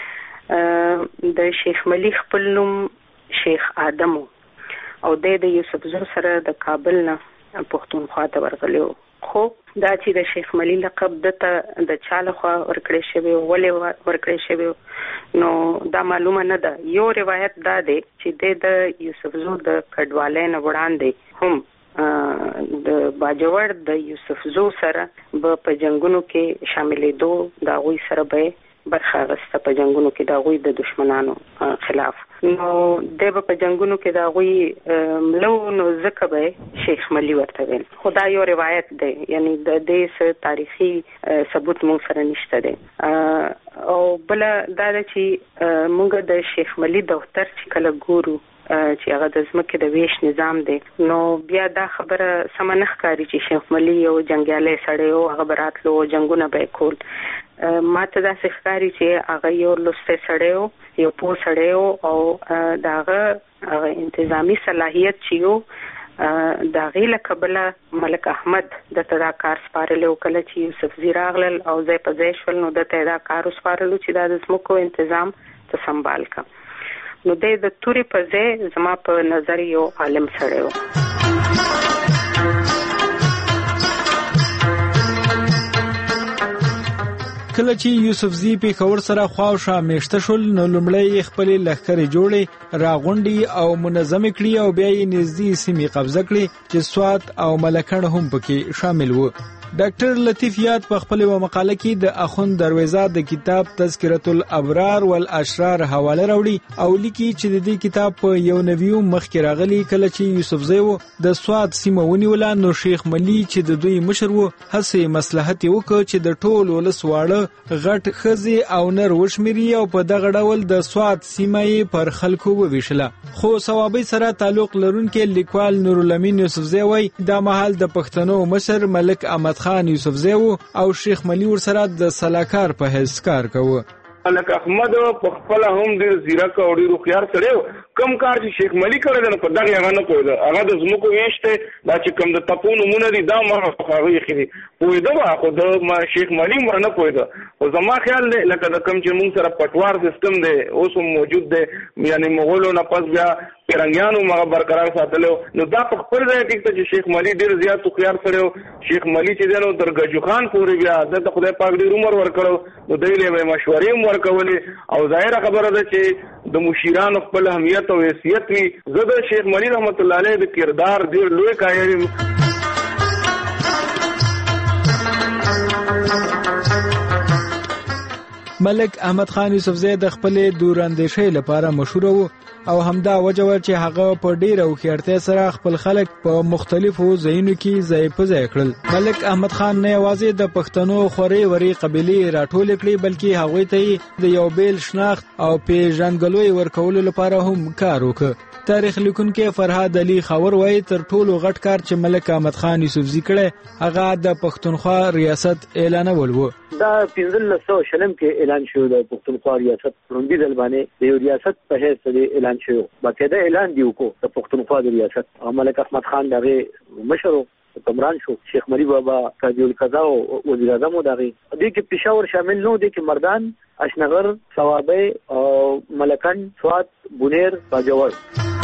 د شیخ ملي خپل نوم شیخ آدم او د یوسفزو سره د کابل نه پښتونخوا ته ورغلی و. خو دا چې د شیخ ملي لقب دته د چا لخوا ورکړی شوی ولې ورکړی شوی نو دا معلومه نه ده. یو روایت دا دی چې د یوسفزو د کډوالۍ نه وړاندې هم د باجوړ د یوسفزو سره په جنگونو کې شاملېدو، د هغوی سره به برخه اخیسته په جنگونو کې د هغوی د دشمنانو خلاف. نو د په جنگونو کې د هغوی ملو نو ځکه به شیخ ملي ورته ویل. خو دا یو روایت دی، یعنی د دې تاریخي ثبوت مونږ سره نشته دی. او بل دا چې مونږ د شیخ ملي دفتر چې کله ګورو چې هغه د ځمکې د ویش نظام دی، نو بیا دا خبره سمه نه ښکاري چې شیخ ملي یو جنګیالی سړی و، هغه به راتلو جنګونه به یې کول. ما ته داسې ښکاري چې هغه یو لوستی سړی و، یو پوه سړی و او د هغه انتظامي صلاحیت چې و د هغې له کبله ملک احمد دته دا کار سپارلی و. کله چې یوسفزي راغلل او ځای په ځای شول نو دته یې دا کار وسپارلو چې دا د ځمکو انتظام ته سنبال کا. نو د تورې په ځای زما په نظر یو عالم سړی و. کله چې یوسفزي پیښور سره خواوشا میشته شول نو لومړی یې خپلې لښکرې جوړې راغونډې او منظمې کړي او بیا یې نږدې سیمې قبضه کړې چې سوات او ملکڼ هم پکې شامل وو. ډاکټر لطیف یاد په خپل مقاله کې د اخوند درویزه د کتاب تذکرة الابرار والاشرار حواله راوړي او لیکي چې د دې کتاب په یو نویو مخکې راغلي کله چې یوسفزي د سوات سیمه ونیوله نو شیخ ملي چې د دوی مشر و هڅې مصلحت وکړ چې د ټول ولس واړه غټ ښځې او نر وشمیري او په دغه ډول د سوات سیمه یې پر خلکو وویشله. خو صوابۍ سره تعلق لرونکي لیکوال نورالامین یوسفزي وایي دا مهال د پښتنو مشر ملک احمد احمد خان یوسفزی او شیخ ملي ورسره د سلاکار په حیث کار کوي. لکه احمد په خپل هم ډیر زیرک او ډیر خيار سره کم کار چې شیخ ملي کړی نو په دغه هغه نه کوي هغه د زمکو ویشته دا چې کم د تپونو مونږ دي دا ما خو خېری وې دا خو د شیخ ملي مر نه کوي دا او زما خیال دی لکه د کم چې مونږ سره پټوار سیستم دی اوس موجود دی یعنی مغولو نه پس بیا پیرنګیانو ما برقرار ساتلو نو دا په خپل ځای ټیک ته چې شیخ ملي ډیر زیات خيار سره شیخ ملي چې دنو درګجو خان پورې بیا د خدای پاک ډیر عمر ورکړو نو دوی له مشورې ورکولې او ظاهر خبره ده چې د مشیرانو خپل اهمیت او حیثیت وی زده شیخ ملي رحمت الله علیه د کردار ډیر لوی قایل. ملک احمد خان یوسفزی د خپل دوراندیشۍ لپاره مشهور وو او همدا وجه ور چې هغه په ډیره هوښیارتیا سره خپل خلک په مختلفو ځایونو کې ځای په ځای کړل. ملک احمد خان نه یوازې د پښتنو خوري وري قبيلې راټول کړي بلکې هغوی ته د یو بیل شناخت او پیژندګلوي ورکولو لپاره هم کار وکړ. تاریخ لیکونکي فرهاد علي خاور وایي تر ټولو غټ کار چې ملک احمد خان یوسفزي کړی هغه د پښتونخوا ریاست اعلانول وو. دا 1500 شلم کې اعلان شو د پښتونخوا ریاست روندي دلبانې د ریاست په حیث د اعلان شو باقاعده اعلان دی وکړو د پښتونخوا د ریاست. ملک احمد خان دغه مشر حکمران شو. شیخ ملي بابا قاضي القضا او وزیر اعظم دغه دې کې پېښور شامل نو دي کې مردان اشنغر ثوابه او ملکن سوات بونیر باجوړ.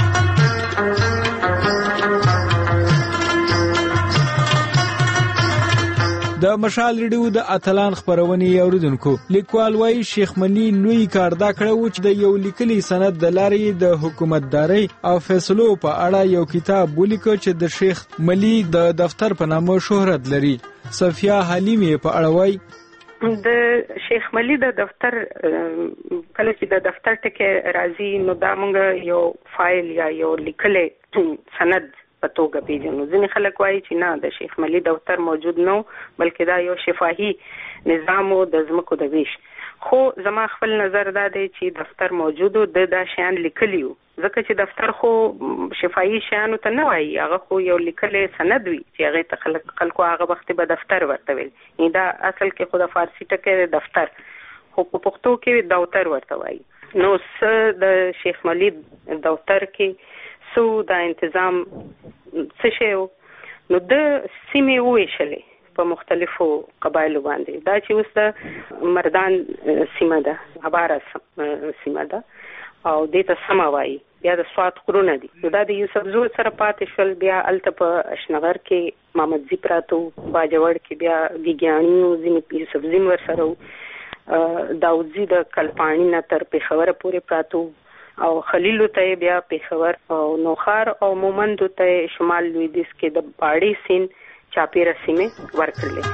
د مشال ریډیو د اتلان خبرونې اوریدونکو لیکوال وایي شیخ ملي لوی کار دا کړو چې د یو لیکلي سند د لارې د حکومتداري او فیصلو په اړه یو کتاب ولیکو چې د شیخ ملي د دفتر په نامه شهرت لري. صفیه حلیمی په اړه وایي د شیخ ملي د دفتر کله چې د دفتر ټکي راځي نو دا موږ یو فایل یا یو لیکلي سند په توګه پیژنو. ځینې خلک وایي چې نه د شیخ ملي دفتر موجود نو بلکې دا یو شفاهي نظام او د ځمکو د ویش. خو زما خپل نظر دا دی چې دفتر موجود او د شیان لیکلی وو ځکه چې دفتر خو شفاهي شیانو ته نه وایي هغه خو یو لیکلی سند وي چې هغه ته خلکو هغه وخت به دفتر ورته ویل. دا اصل کې خو د فارسی ټکی دفتر خو په پښتو کې دفتر ورته وایي. نو د شیخ ملي دفتر کې سو دا تنظیم څه شی نو د سیمې وېشلې په مختلفو قبایلو باندې. دا چې اوس د مردان سیمه ده هباره سیمه ده او دې ته سما وایي بیا د سوات غرونه دي. نو دا د یوسف زو سره پاتې شول بیا الته په اشنغر کې محمدزي پراتو باجوړ کې بیا ګیګیانی ځینې یوسف زین ورسره داودزي د کلپانی نه تر پېښور پورې پراتو او خلیلو ته بیا پېښور او نوخار او مومندو ته شمال لویدیځ کې د باړې سین چاپیره سیمه ورکړلې.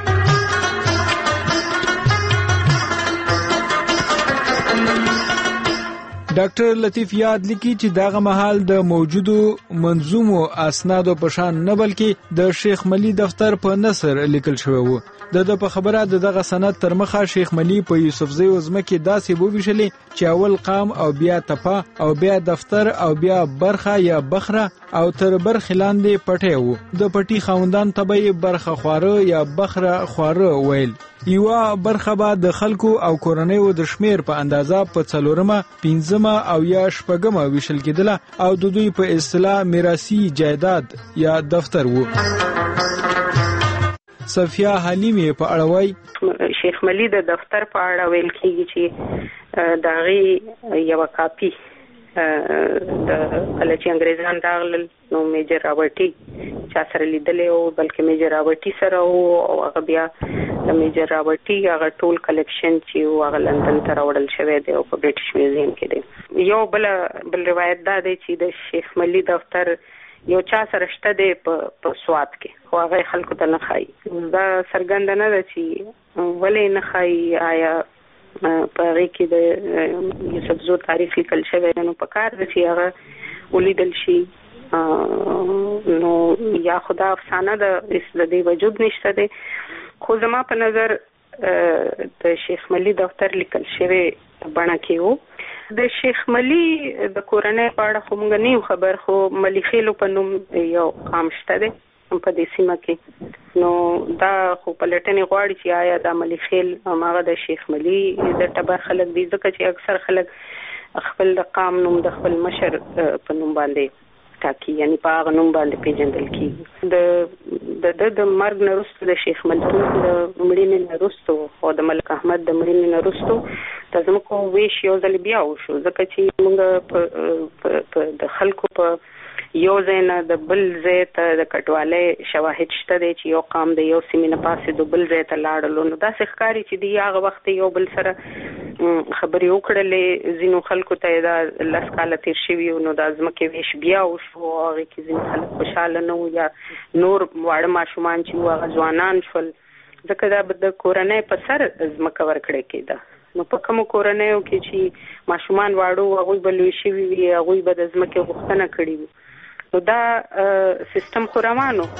ډاکټر لطیف یاد لیکي چې دغه مهال د موجودو منظومو اسنادو په شان نه بلکې د شیخ ملي دفتر په نثر لیکل شوی وو. د په خبره دغه سند تر مخه شیخ ملي په یوسفزي وزمکه داسې وویشلې چې اول قام او بیا تپا او بیا دفتر او بیا برخه یا بخره او تر برخه لاندې پټي وو. د پټي خوندان تبې برخه خواره یا بخره خواره ویل. یو برخه به د خلکو او کورنیو د شمیر په اندازه په څلورمه، پنځمه او یا شپږمه ویشل کېدله او د دوی په اصطلاح میراثي جایداد یا دفتر وو. صفیه حلیمی په اړه وایي شیخ ملي د دفتر په اړه ویل کېږي چې دغه یو کاپی د کله چې انګریزان راغلل نو میجر رابرټي چا سره لیدلې او بلکې میجر رابرټي سره او هغه بیا د میجر رابرټي هغه ټول کلیکشن چې هغه لندن ته راوړل شوی دی او په برټش میوزیم کې دی. یو بل روایت دا دی چې د شیخ ملي دفتر یو چا سره شته دی په سوات کې خو هغه خلکو ته نه خایي. دا څرګنده نه ده چې ولې نه خایي. آیا په هغې کې د یوسف زو تاریخ لیکل شوی نو په کار ده چې هغه ولیدل شي نو یا خدا افسانه ده د دې وجود نشته دی. خو زما په نظر د شیخ ملي دفتر لیکل شوی بڼه کې وو. د شیخ ملي د کورنۍ په اړه خو موږ نه یو خبر خو ملي خیلو په نوم یو قام شته دی په دې سیمه کې. نو دا خو پلټنې غواړي چې آیا د ملي خیل هغه د شیخ ملي د ټبر خلک دي، ځکه چې اکثر خلک خپل د قام نوم د خپل مشر په نوم باندې ټاکي، یعنی په هغه نوم باندې پیژندل کیږي. د مرګ نه وروسته د شیخ ملتون د مړینې نه وروسته او د ملک احمد د مړینې نه وروسته د ځمکو ویش یو ځل بیا وشو، ځکه چې موږ د خلکو په یو ځای نه د بل ځای ته د کټوالۍ شواهد شته دی چې یو قام د یو سیمې نه پاسېدو بل ځای ته لاړلو. نو داسې ښکاري چې د هغه وخت یو بل سره خبرې وکړلې، ځینو خلکو ته دا 10 کاله تیر شوي نو د ځمکې ویش بیا وشو، هغې کې ځینې خلک خوشحاله نه وو یا نور واړه ماشومان چې وو هغه ځوانان شول، ځکه دا د کورنۍ په سر ځمکه ورکړې کېده. نو په کومو کورنیو کې چې ماشومان واړه وو هغوی به لوی شوي وي، هغوی به د ځمکې غوښتنه کړې وي. نو دا سیستم خو روان و.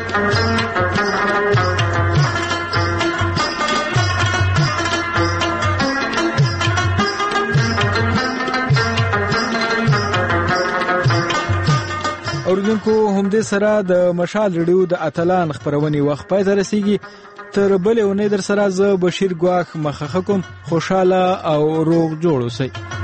اوریدونکو همدې سره د مشال ریډیو د اتلان خبرونې وخت پای ته رسیږي. تر بلې اونۍ در سره زه بشیر ګواښ مخه کوم. خوشاله او روغ جوړ اوسئ.